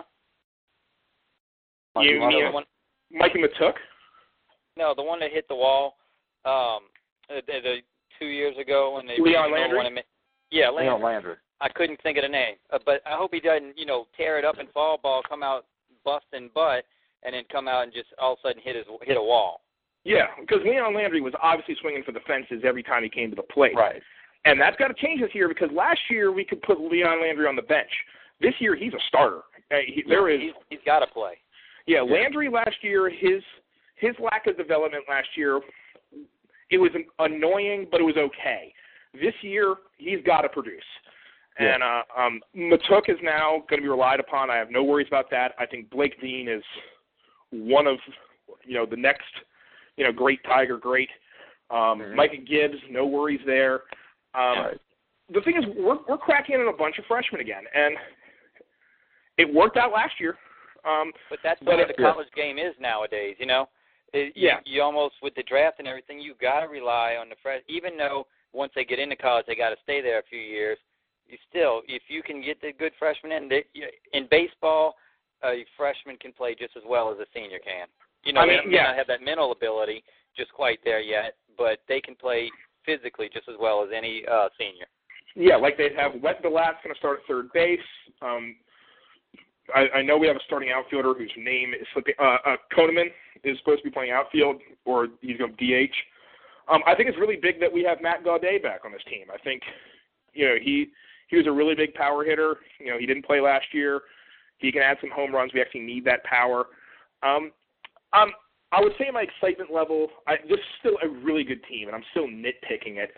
You Mikey mean the one, Mikey Matuk? No, the one that hit the wall um the, the two years ago when they Leon Landry. Him, yeah, Landry. Leon Landry. I couldn't think of the name, uh, but I hope he doesn't, you know, tear it up in fall ball, come out busting butt, and then come out and just all of a sudden hit his hit a wall. Yeah, because Leon Landry was obviously swinging for the fences every time he came to the plate. Right. And that's got to change this year because last year we could put Leon Landry on the bench. This year he's a starter. Uh, he, there is. He's, he's got to play. Yeah, Landry last year, his his lack of development last year, it was annoying, but it was okay. This year he's got to produce. Yeah. And uh, um, Matuk is now going to be relied upon. I have no worries about that. I think Blake Dean is one of, you know, the next, you know, great Tiger great. Um, mm-hmm. Micah Gibbs, no worries there. Um, right. The thing is, we're we're cracking in a bunch of freshmen again, and it worked out last year. Um, but that's but the way it, the college game is nowadays, you know. It, yeah. You, you almost, with the draft and everything, you got to rely on the fresh, even though once they get into college, they got to stay there a few years. You still, if you can get the good freshmen in, they, in baseball, a freshman can play just as well as a senior can. You know, I mean, they may yeah. not have that mental ability just quite there yet, but they can play physically just as well as any uh, senior. Yeah, like they have Wet Delat's going to start at third base. Um, I, I know we have a starting outfielder whose name is slipping. Uh, uh, Koneman is supposed to be playing outfield, or he's going to D H. Um, I think it's really big that we have Matt Gaudet back on this team. I think, you know, he he was a really big power hitter. You know, he didn't play last year. He can add some home runs. We actually need that power. Um, um, I would say my excitement level, I, this is still a really good team, and I'm still nitpicking it.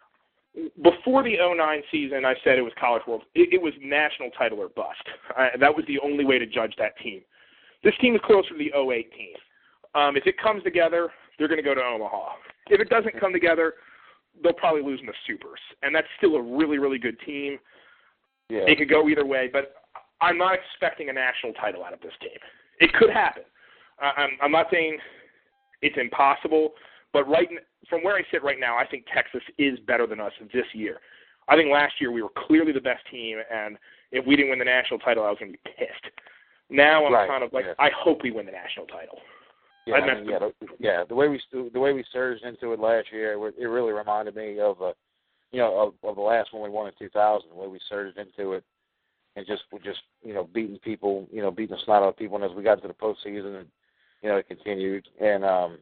Before the oh nine season, I said it was College World. It, it was national title or bust. I, that was the only way to judge that team. This team is closer to the oh eight team. Um, if it comes together, they're going to go to Omaha. If it doesn't come together, they'll probably lose in the Supers. And that's still a really, really good team. Yeah. It could go either way, but I'm not expecting a national title out of this team. It could happen. Uh, I'm, I'm not saying it's impossible, but right from where I sit right now, I think Texas is better than us this year. I think last year we were clearly the best team, and if we didn't win the national title, I was going to be pissed. Now I'm right. kind of like, yeah. I hope we win the national title. Yeah, I mean, yeah, the, yeah. The way we the way we surged into it last year, it really reminded me of, uh, you know, of, of the last one we won in two thousand. The way we surged into it, and just just you know beating people, you know, beating the snot out of people. And as we got to the postseason, and you know, it continued. And um,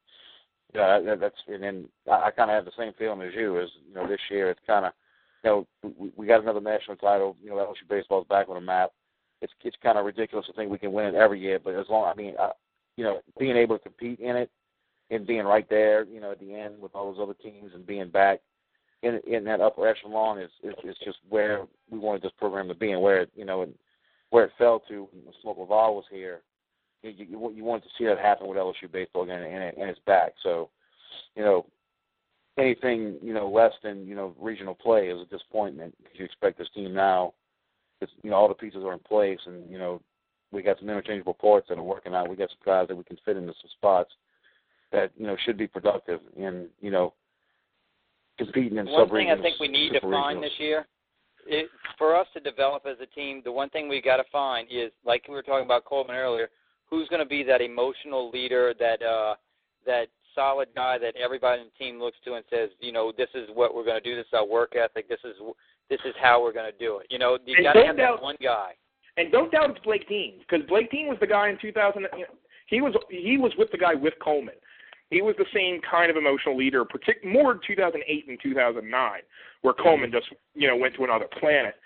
yeah, that, that's and then I, I kind of have the same feeling as you. As you know, this year it's kind of, you know, we, we got another national title. You know, L S U baseball's back on the map. It's it's kind of ridiculous to think we can win it every year, but as long, I mean. I, you know, being able to compete in it and being right there, you know, at the end with all those other teams and being back in in that upper echelon is is, is just where we wanted this program to be, and where it, you know, and where it fell to when Smoke Laval was here. You, you, you wanted to see that happen with L S U baseball again, and, and it's back. So, you know, anything, you know, less than, you know, regional play is a disappointment, because you expect this team now, it's, you know, all the pieces are in place, and, you know, we got some interchangeable parts that are working out. We got some guys that we can fit into some spots that, you know, should be productive in, you know, competing in sub-regionals. One thing I think we need to find this year, it, for us to develop as a team, the one thing we got to find is, like we were talking about Coleman earlier, who's going to be that emotional leader, that uh, that solid guy that everybody in the team looks to and says, you know, this is what we're going to do. This is our work ethic. This is this is how we're going to do it. You know, you got to have that one guy. And don't doubt it's Blake Dean, because Blake Dean was the guy in two thousand. You know, he was he was with the guy with Coleman. He was the same kind of emotional leader, partic- more in two thousand eight and two thousand nine, where Coleman just you know went to another planet.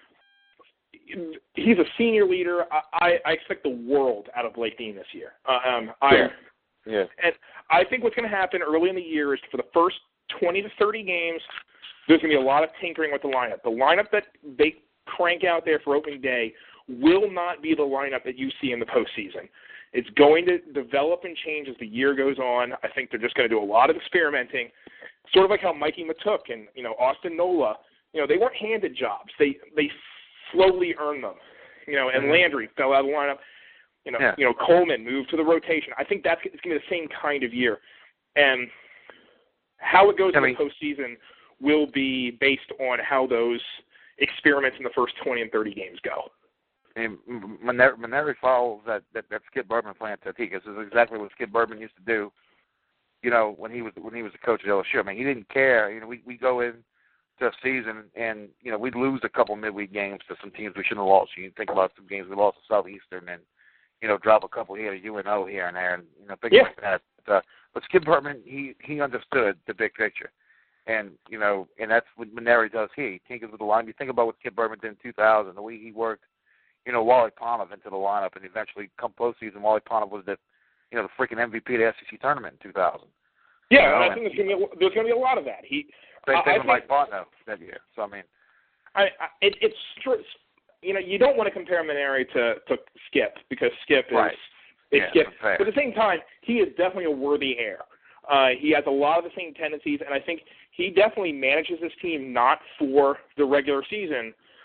He's a senior leader. I, I expect the world out of Blake Dean this year. Uh, um, I, yeah. yeah. And I think what's going to happen early in the year is for the first twenty to thirty games, there's going to be a lot of tinkering with the lineup. The lineup that they crank out there for opening day will not be the lineup that you see in the postseason. It's going to develop and change as the year goes on. I think they're just going to do a lot of experimenting, sort of like how Mikey Matuk and you know Austin Nola, you know, they weren't handed jobs. They they slowly earned them. You know, and Landry fell out of the lineup. You know, yeah. you know Coleman moved to the rotation. I think that's it's going to be the same kind of year, and how it goes I in mean, the postseason will be based on how those experiments in the first twenty and thirty games go. And Manery follows that, that, that Skip Bertman plan to This is exactly what Skip Bertman used to do, you know, when he was when he was the coach at L S U. I mean, he didn't care. You know, we we go in to a season and, you know, we'd lose a couple midweek games to some teams we shouldn't have lost. You think about some games we lost to Southeastern and, you know, drop a couple here to U N O here and there and, you know, things yeah. like that. But, uh, but Skip Bertman, he, he understood the big picture. And, you know, and that's what Manery does here. He tinkers with the line. You think about what Skip Bertman did in two thousand, the way he worked, you know, Wally Ponov into the lineup, and eventually, come postseason, Wally Ponov was the, you know, the freaking M V P of the S E C tournament in two thousand. Yeah, you know, and I think there's going to be there's going to be a lot of that. He same thing I with think, Mike Botno that year. So I mean, I, I it, it's you know you don't want to compare Manery to to Skip because Skip is right. it's yeah, Skip, but at the same time, he is definitely a worthy heir. Uh, he has a lot of the same tendencies, and I think he definitely manages his team not for the regular season,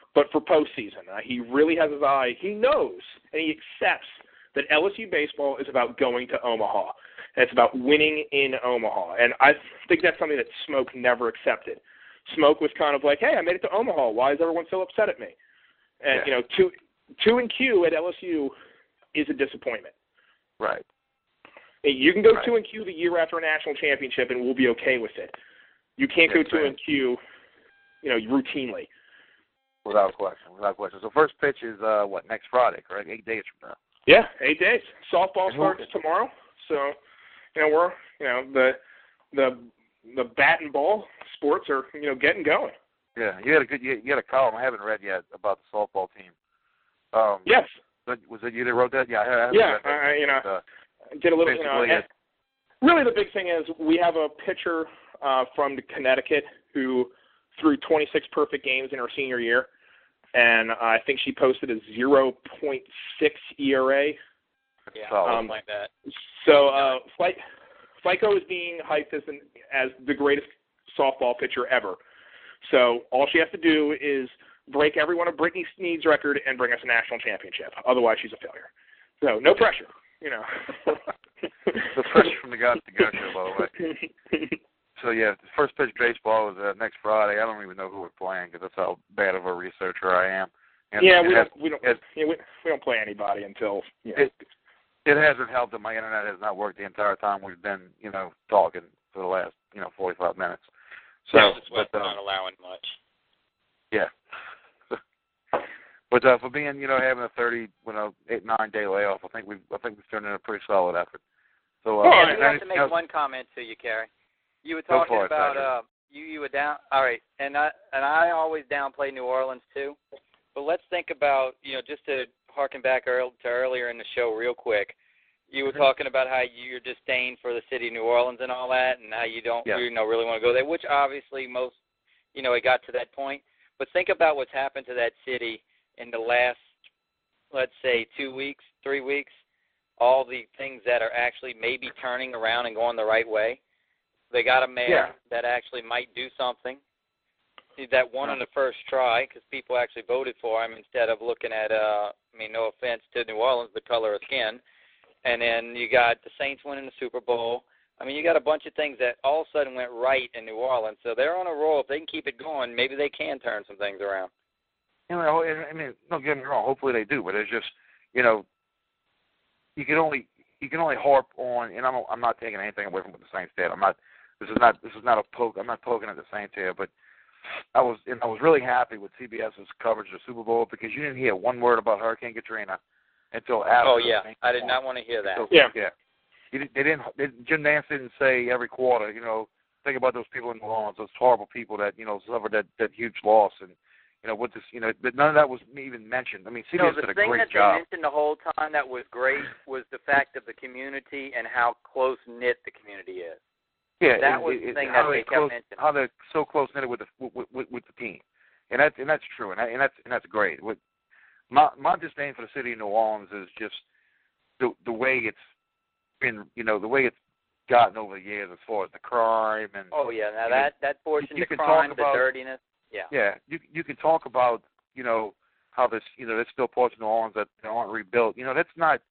but for postseason. Uh, he really has his eye. He knows and he accepts that L S U baseball is about going to Omaha. And it's about winning in Omaha. And I think that's something that Smoke never accepted. Smoke was kind of like, hey, I made it to Omaha. Why is everyone so upset at me? And, yeah. you know, two, two and Q at L S U is a disappointment. Right. You can go right. two and Q the year after a national championship, and we'll be okay with it. You can't yes, go two man. and Q, you know, routinely. Without question, without question. So first pitch is uh, what next Friday, correct? Eight days from now. Yeah, eight days. Softball and starts who, tomorrow, so you know we're you know the the the bat and ball sports are you know getting going. Yeah, you had a good you, you had a column I haven't read yet about the softball team. Um, yes. Was it you that wrote that? Yeah, I haven't yeah. read that. I, you know, uh, did a little. You know, yeah. Really, the big thing is we have a pitcher uh, from Connecticut who threw twenty-six perfect games in her senior year. And uh, I think she posted a zero point six E R A. Yeah, um, something like that. So uh, FICO is being hyped as, an, as the greatest softball pitcher ever. So all she has to do is break every one of Brittany Sneed's record and bring us a national championship. Otherwise, she's a failure. So no pressure, you know. The pressure from the guys to go show, by the way. So, yeah, the first pitch baseball is uh, next Friday. I don't even know who we're playing because that's how bad of a researcher I am. And yeah, we has, don't, we, don't, it, yeah we, we don't play anybody until, you know. It, it hasn't helped that my internet has not worked the entire time we've been, you know, talking for the last, you know, forty-five minutes. So, yeah, but, but, uh, not allowing much. Yeah. But uh, for being, you know, having a thirty, you know, eight, nine day layoff, I think we've, I think we've turned in a pretty solid effort. So, uh, oh, yeah, I have to make else? one comment to you, Kerry. You were talking it, about Patrick. uh, you. You were down. All right, and I and I always downplay New Orleans too. But let's think about you know just to harken back early, to earlier in the show real quick. You were mm-hmm. talking about how you're disdain for the city of New Orleans and all that, and how you don't yeah. you know really want to go there. Which obviously most you know it got to that point. But think about what's happened to that city in the last, let's say, two weeks, three weeks. All the things that are actually maybe turning around and going the right way. They got a mayor yeah. that actually might do something. That won on the first try because people actually voted for him instead of looking at, uh, I mean, no offense to New Orleans, the color of skin. And then you got the Saints winning the Super Bowl. I mean, you got a bunch of things that all of a sudden went right in New Orleans. So they're on a roll. If they can keep it going, maybe they can turn some things around. You know, I mean, don't get me wrong. Hopefully they do, but it's just, you know, you can only you can only harp on, and I'm I'm not taking anything away from what the Saints did. I'm not. This is not this is not a poke. I'm not poking at the Saints here, but I was and I was really happy with CBS's coverage of the Super Bowl because you didn't hear one word about Hurricane Katrina until after. Oh yeah, I did not want to hear that. So, yeah, yeah. They didn't. They, Jim Nantz didn't say every quarter. You know, think about those people in New Orleans, those horrible people that you know suffered that, that huge loss, and you know what this. You know, but none of that was even mentioned. I mean, C B S no, did a great job. The thing that they mentioned the whole time that was great was the fact of the community and how close knit the community is. Yeah, that it, was it, the thing how that they kept close, mentioning. How they're so close knit with the with, with, with the team, and that's and that's true, and, that, and that's and that's great. With my my disdain for the city of New Orleans is just the the way it's been, you know, the way it's gotten over the years as far as the crime and. Oh yeah, now that know, that portion, you the can crime, talk about, the dirtiness. Yeah. Yeah, you you can talk about you know how this you know there's still parts of New Orleans that aren't rebuilt. You know that's not.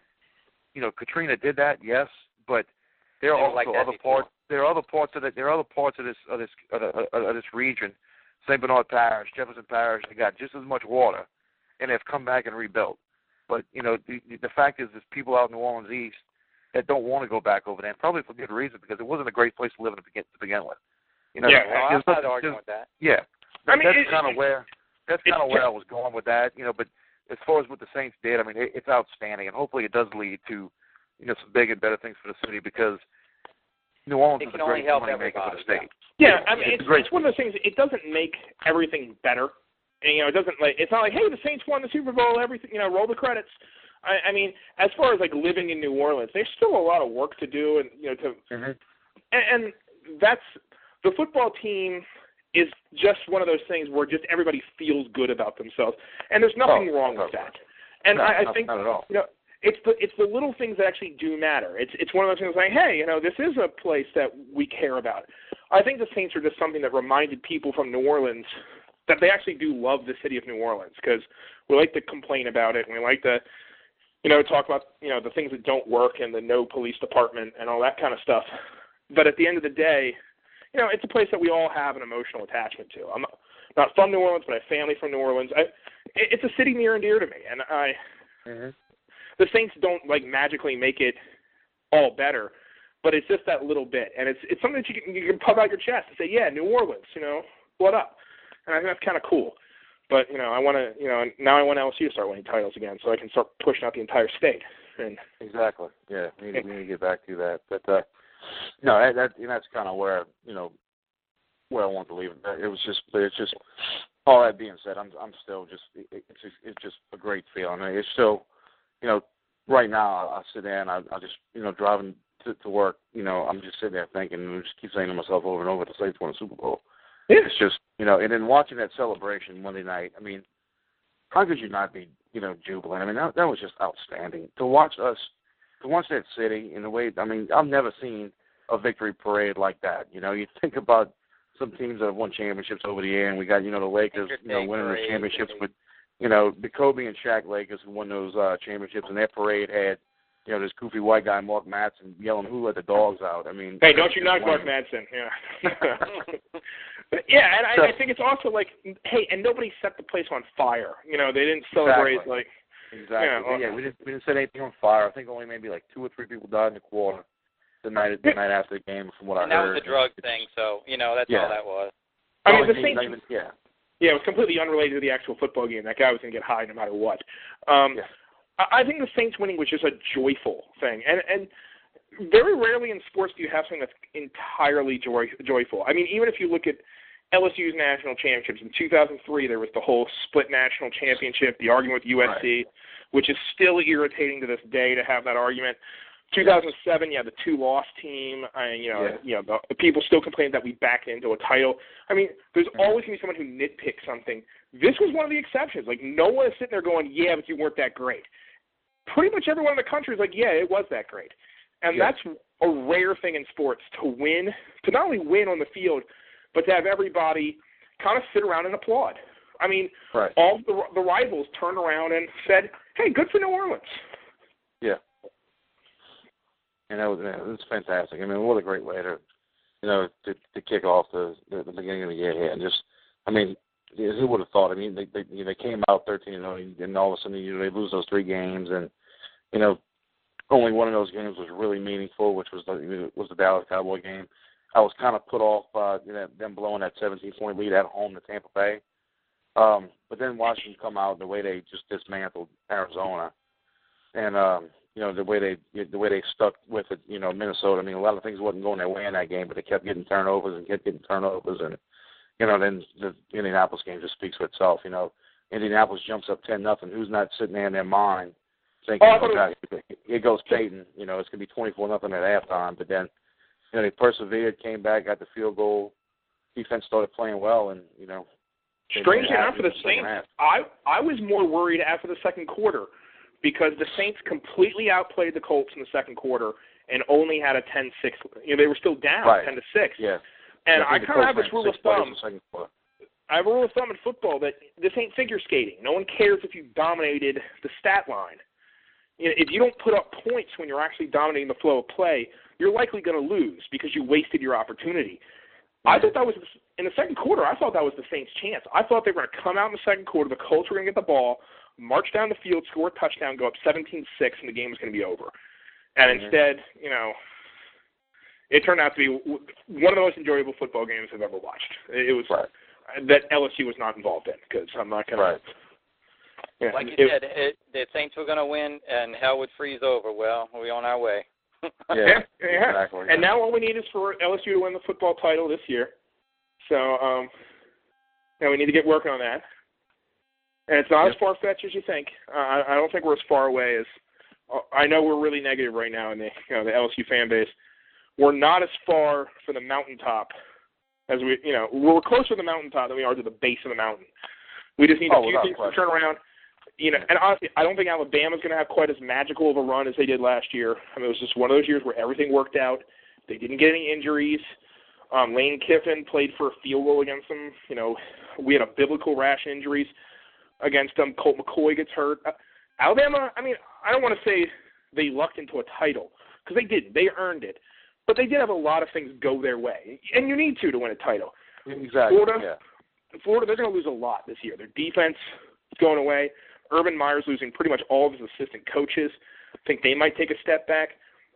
You know, Katrina did that, yes, but there are also like other before. parts. There are other parts of it. There are other parts of this of this of, the, of this region, Saint Bernard Parish, Jefferson Parish. They got just as much water, and they've come back and rebuilt. But you know, the, the fact is, there's people out in New Orleans East that don't want to go back over there, and probably for good reason because it wasn't a great place to live to begin to begin with. You know, yeah, well, I'm not arguing with that. Yeah, I mean, that's kind of where that's kind of where I was going with that. You know, but as far as what the Saints did, I mean, it, it's outstanding, and hopefully it does lead to you know some big and better things for the city because New Orleans is a great money maker for the state. Yeah, I mean, it's, it's, it's one of those things. It doesn't make everything better. And, you know, it doesn't like. It's not like, hey, the Saints won the Super Bowl. Everything, you know, roll the credits. I, I mean, as far as like living in New Orleans, there's still a lot of work to do, and you know, to mm-hmm. and, and that's the football team is just one of those things where just everybody feels good about themselves, and there's nothing oh, wrong no, with that. And no, I, I not, think not at all. you know. It's the it's the little things that actually do matter. It's it's one of those things like, hey, you know, this is a place that we care about. I think the Saints are just something that reminded people from New Orleans that they actually do love the city of New Orleans, because we like to complain about it, and we like to, you know, talk about, you know, the things that don't work and the no police department and all that kind of stuff. But at the end of the day, you know, it's a place that we all have an emotional attachment to. I'm not, not from New Orleans, but I have family from New Orleans. I, it's a city near and dear to me, and I, mm-hmm. the Saints don't like magically make it all better, but it's just that little bit, and it's it's something that you can, you can pub out your chest and say, yeah, New Orleans, you know, what up? And I think that's kind of cool. But, you know, I want to, you know, now I want L S U to start winning titles again so I can start pushing out the entire state. And exactly. Yeah, we need, we need to get back to that. But, uh, no, that, that you know, that's kind of where, you know, where I want to leave it. It was just, it's just, all that being said, I'm I'm still just, it, it's just, it's just a great feeling. It's still, you know, right now I, I sit there and I, I just, you know, driving to, to work, you know, I'm just sitting there thinking, and I just keep saying to myself over and over, the Saints won a Super Bowl. Yeah. It's just, you know, and then watching that celebration Monday night, I mean, how could you not be, you know, jubilant? I mean, that, that was just outstanding. To watch us, to watch that city in the way, I mean, I've never seen a victory parade like that. You know, you think about some teams that have won championships over the year, and we got, you know, the Lakers, you know, winning those championships with, you know, the Kobe and Shaq Lakers who won those uh, championships, and their parade had, you know, this goofy white guy, Mark Madsen, yelling, who let the dogs out? I mean, hey, don't you knock Mark Madsen. Yeah. But, yeah, and I, I think it's also like, hey, and nobody set the place on fire. You know, they didn't celebrate, exactly. like. Exactly. You know, yeah, we didn't, we didn't set anything on fire. I think only maybe like two or three people died in the quarter the night, the night after the game, from what and I heard. And that was the drug thing, so, you know, that's yeah. all that was. I mean, the Saints, even, yeah. yeah, it was completely unrelated to the actual football game. That guy was going to get high no matter what. Um, yeah. I think the Saints winning was just a joyful thing. And and very rarely in sports do you have something that's entirely joy, joyful. I mean, even if you look at L S U's national championships, in two thousand three there was the whole split national championship, the argument with U S C, right. which is still irritating to this day to have that argument. two thousand seven, yeah, the two-loss team. I, you know, yeah. you know, the, the people still complain that we backed into a title. I mean, there's mm-hmm. always going to be someone who nitpicks something. This was one of the exceptions. Like, no one is sitting there going, yeah, but you weren't that great. Pretty much everyone in the country is like, yeah, it was that great. And yeah. that's a rare thing in sports, to win, to not only win on the field, but to have everybody kind of sit around and applaud. I mean, right. all the, the rivals turned around and said, hey, good for New Orleans. Yeah. And that was, that was fantastic. I mean, what a great way to, you know, to, to kick off the, the, the beginning of the year here. And just, I mean, who would have thought? I mean, they they, you know, they came out thirteen and oh, and all of a sudden, you know, they lose those three games, and you know, only one of those games was really meaningful, which was the was the Dallas Cowboy game. I was kind of put off by you know, them blowing that seventeen-point lead at home to Tampa Bay. Um, but then watching them come out the way they just dismantled Arizona, and um, you know the way they the way they stuck with it, you know, Minnesota. I mean, a lot of things wasn't going their way in that game, but they kept getting turnovers and kept getting turnovers, and you know, then the Indianapolis game just speaks for itself. You know, Indianapolis jumps up ten nothing. Who's not sitting there in their mind thinking, oh, oh God, here goes Peyton. You know, it's gonna be twenty-four nothing at halftime. But then, you know, they persevered, came back, got the field goal. Defense started playing well, and you know. Strangely enough, for the Saints, I I was more worried after the second quarter because the Saints completely outplayed the Colts in the second quarter and only had a ten six. You know, they were still down right. ten to six. Yeah. And I, I kind of have this rule of thumb. I have a rule of thumb in football that this ain't figure skating. No one cares if you dominated the stat line. If you don't put up points when you're actually dominating the flow of play, you're likely going to lose because you wasted your opportunity. I thought that was, in the second quarter, I thought that was the Saints' chance. I thought they were going to come out in the second quarter, the Colts were going to get the ball, march down the field, score a touchdown, go up seventeen six, and the game was going to be over. And mm-hmm. instead, you know, it turned out to be one of the most enjoyable football games I've ever watched. It was right. that L S U was not involved in because I'm not going right. to. Yeah, like you it, said, it, the Saints were going to win, and hell would freeze over. Well, we're on our way. yeah, yeah, yeah. Exactly. And now all we need is for L S U to win the football title this year. So, um, you know, we need to get working on that. And it's not yep. as far-fetched as you think. Uh, I, I don't think we're as far away as uh, – I know we're really negative right now in the, you know, the L S U fan base. We're not as far from the mountaintop as we – you know, we're closer to the mountaintop than we are to the base of the mountain. We just need oh, a few things question. to turn around. You know, and honestly, I don't think Alabama's going to have quite as magical of a run as they did last year. I mean, it was just one of those years where everything worked out. They didn't get any injuries. Um, Lane Kiffin played for a field goal against them. You know, we had a biblical rash of injuries against them. Colt McCoy gets hurt. Uh, Alabama, I mean, I don't want to say they lucked into a title, because they didn't. They earned it. But they did have a lot of things go their way, and you need to to win a title. Exactly, Florida, yeah. Florida, they're going to lose a lot this year. Their defense is going away. Urban Meyer's losing pretty much all of his assistant coaches. I think they might take a step back.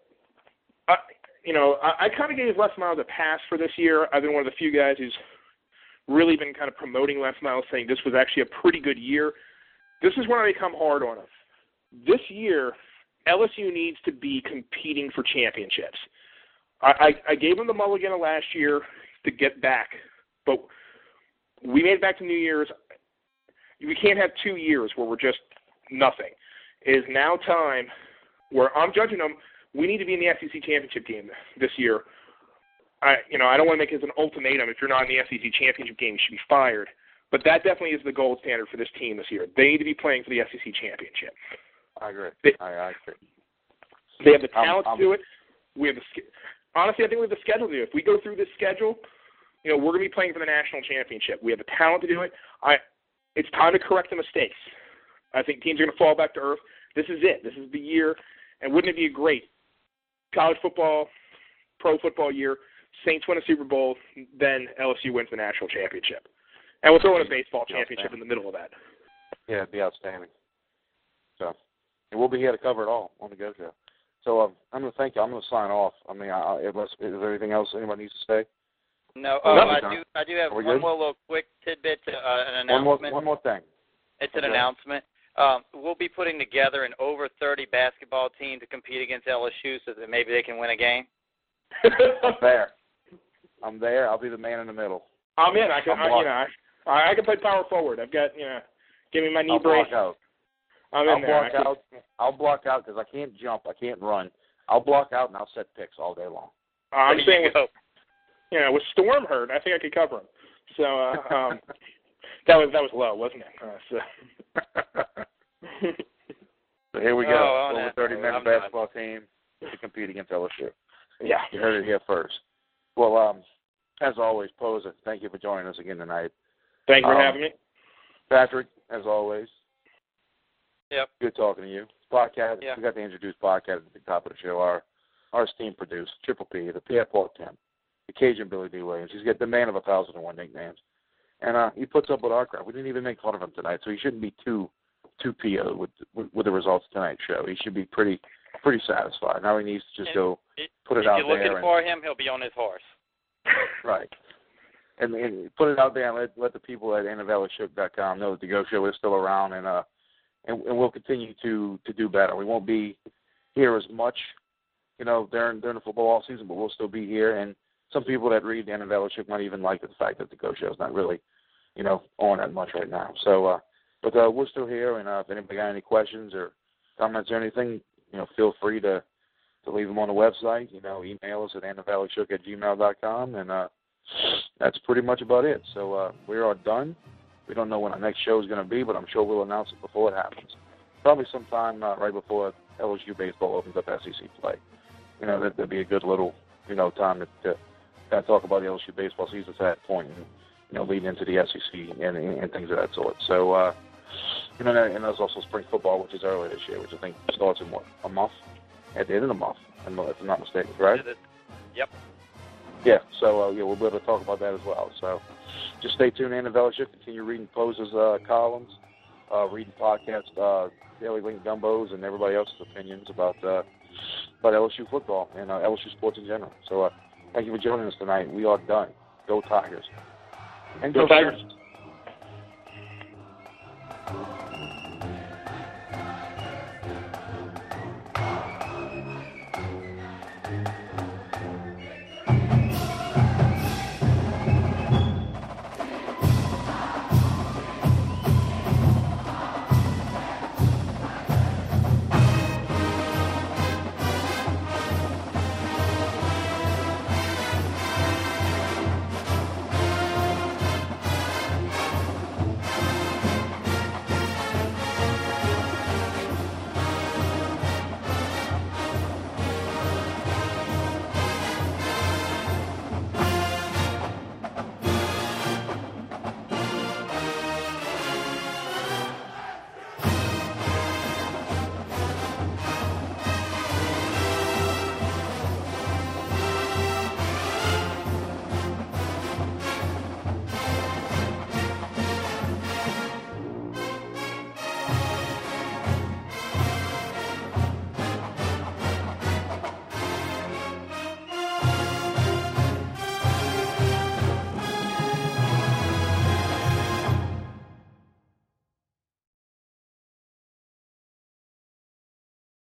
Uh, you know, I, I kind of gave Les Miles a pass for this year. I've been one of the few guys who's really been kind of promoting Les Miles, saying this was actually a pretty good year. This is when I become hard on him. This year, L S U needs to be competing for championships. I, I, I gave him the mulligan of last year to get back, but we made it back to New Year's. We can't have two years where we're just nothing. It is now time where I'm judging them. We need to be in the S E C championship game this year. I, you know, I don't want to make it as an ultimatum. If you're not in the S E C championship game, you should be fired. But that definitely is the gold standard for this team this year. They need to be playing for the S E C championship. I agree. They, I, I agree. They have the talent I'm, to do it. We have the honestly, I think we have the schedule to do it. If we go through this schedule, you know, we're going to be playing for the national championship. We have the talent to do it. I. It's time to correct the mistakes. I think teams are going to fall back to earth. This is it. This is the year. And wouldn't it be a great college football, pro football year, Saints win a Super Bowl, then L S U wins the national championship. And we'll throw in a baseball championship in the middle of that. Yeah, it'd be outstanding. So, and we'll be here to cover it all on the Go Show. So um, I'm going to thank you. I'm going to sign off. I mean, I, unless, is there anything else anybody needs to say? No, Oh, uh, no, I no. do. I do have Are we one good? more little quick tidbit, to, uh, an One more, announcement. one more thing. It's an Okay. announcement. Um, we'll be putting together an over thirty basketball team to compete against L S U, so that maybe they can win a game. I'm there. I'm there. I'll be the man in the middle. I'm in. I can. I'll I, block. you know, I, I can play power forward. I've got. You know, give me my knee I'll brace. block out. I'm in I'll there. block I can, out. I'll block out because I can't jump. I can't run. I'll block out and I'll set picks all day long. uh, I'm There saying you with, go. you know, with Storm hurt, I think I could cover him. So uh, um, that was that was low, wasn't it? Uh, so. So here we go. Oh, oh, Over no. thirty I'm men not. basketball team to compete against L S U. Yeah. You heard it here first. Well, um, as always, Posa, thank you for joining us again tonight. Thank you for Um, having me. Patrick, as always. Yep. Good talking to you. Podcast. Yeah. We got the introduced podcast at the top of the show. Our our esteemed producer, Triple P, the Pierre Paul Tim, the Cajun Billy D. Williams. He's got the man of a thousand and one nicknames, and uh, he puts up with our crap. We didn't even make fun of him tonight, so he shouldn't be too too P O with, with with the results of tonight's show. He should be pretty pretty satisfied. Now he needs to just go It, put it if out you're looking there. for him, he'll be on his horse. And, right. And, and put it out there and let let the people at N F L shook dot com know that the Go Show is still around, and uh and, and we'll continue to to do better. We won't be here as much, you know, during during the football off season, but we'll still be here. And some people that read the N F L shook might even like the fact that the Go Show is not really, you know, on that much right now. So, uh, but uh, we're still here, and uh, if anybody got any questions or comments or anything, you know, feel free to to leave them on the website. You know, email us at N F L shook at gmail dot com, and uh, that's pretty much about it. So uh, we are done. We don't know when our next show is going to be, but I'm sure we'll announce it before it happens. Probably sometime uh, right before L S U baseball opens up S E C play. You know, that that'd be a good little, you know, time to, to kind of talk about the L S U baseball season at that point, and you know, leading into the S E C and, and things of that sort. So, uh, you know, and there's also spring football, which is early this year, which I think starts in what, a month, at the end of the month, if I'm not mistaken, right? Yep. Yeah, so uh, yeah, we'll be able to talk about that as well. So just stay tuned in, N F L Shook. Continue reading Pose's uh, columns, uh, reading podcasts, uh, Daily Link Gumbos, and everybody else's opinions about uh, about L S U football and uh, L S U sports in general. So uh, thank you for joining us tonight. We are done. Go Tigers. And Go go Tigers. Tigers.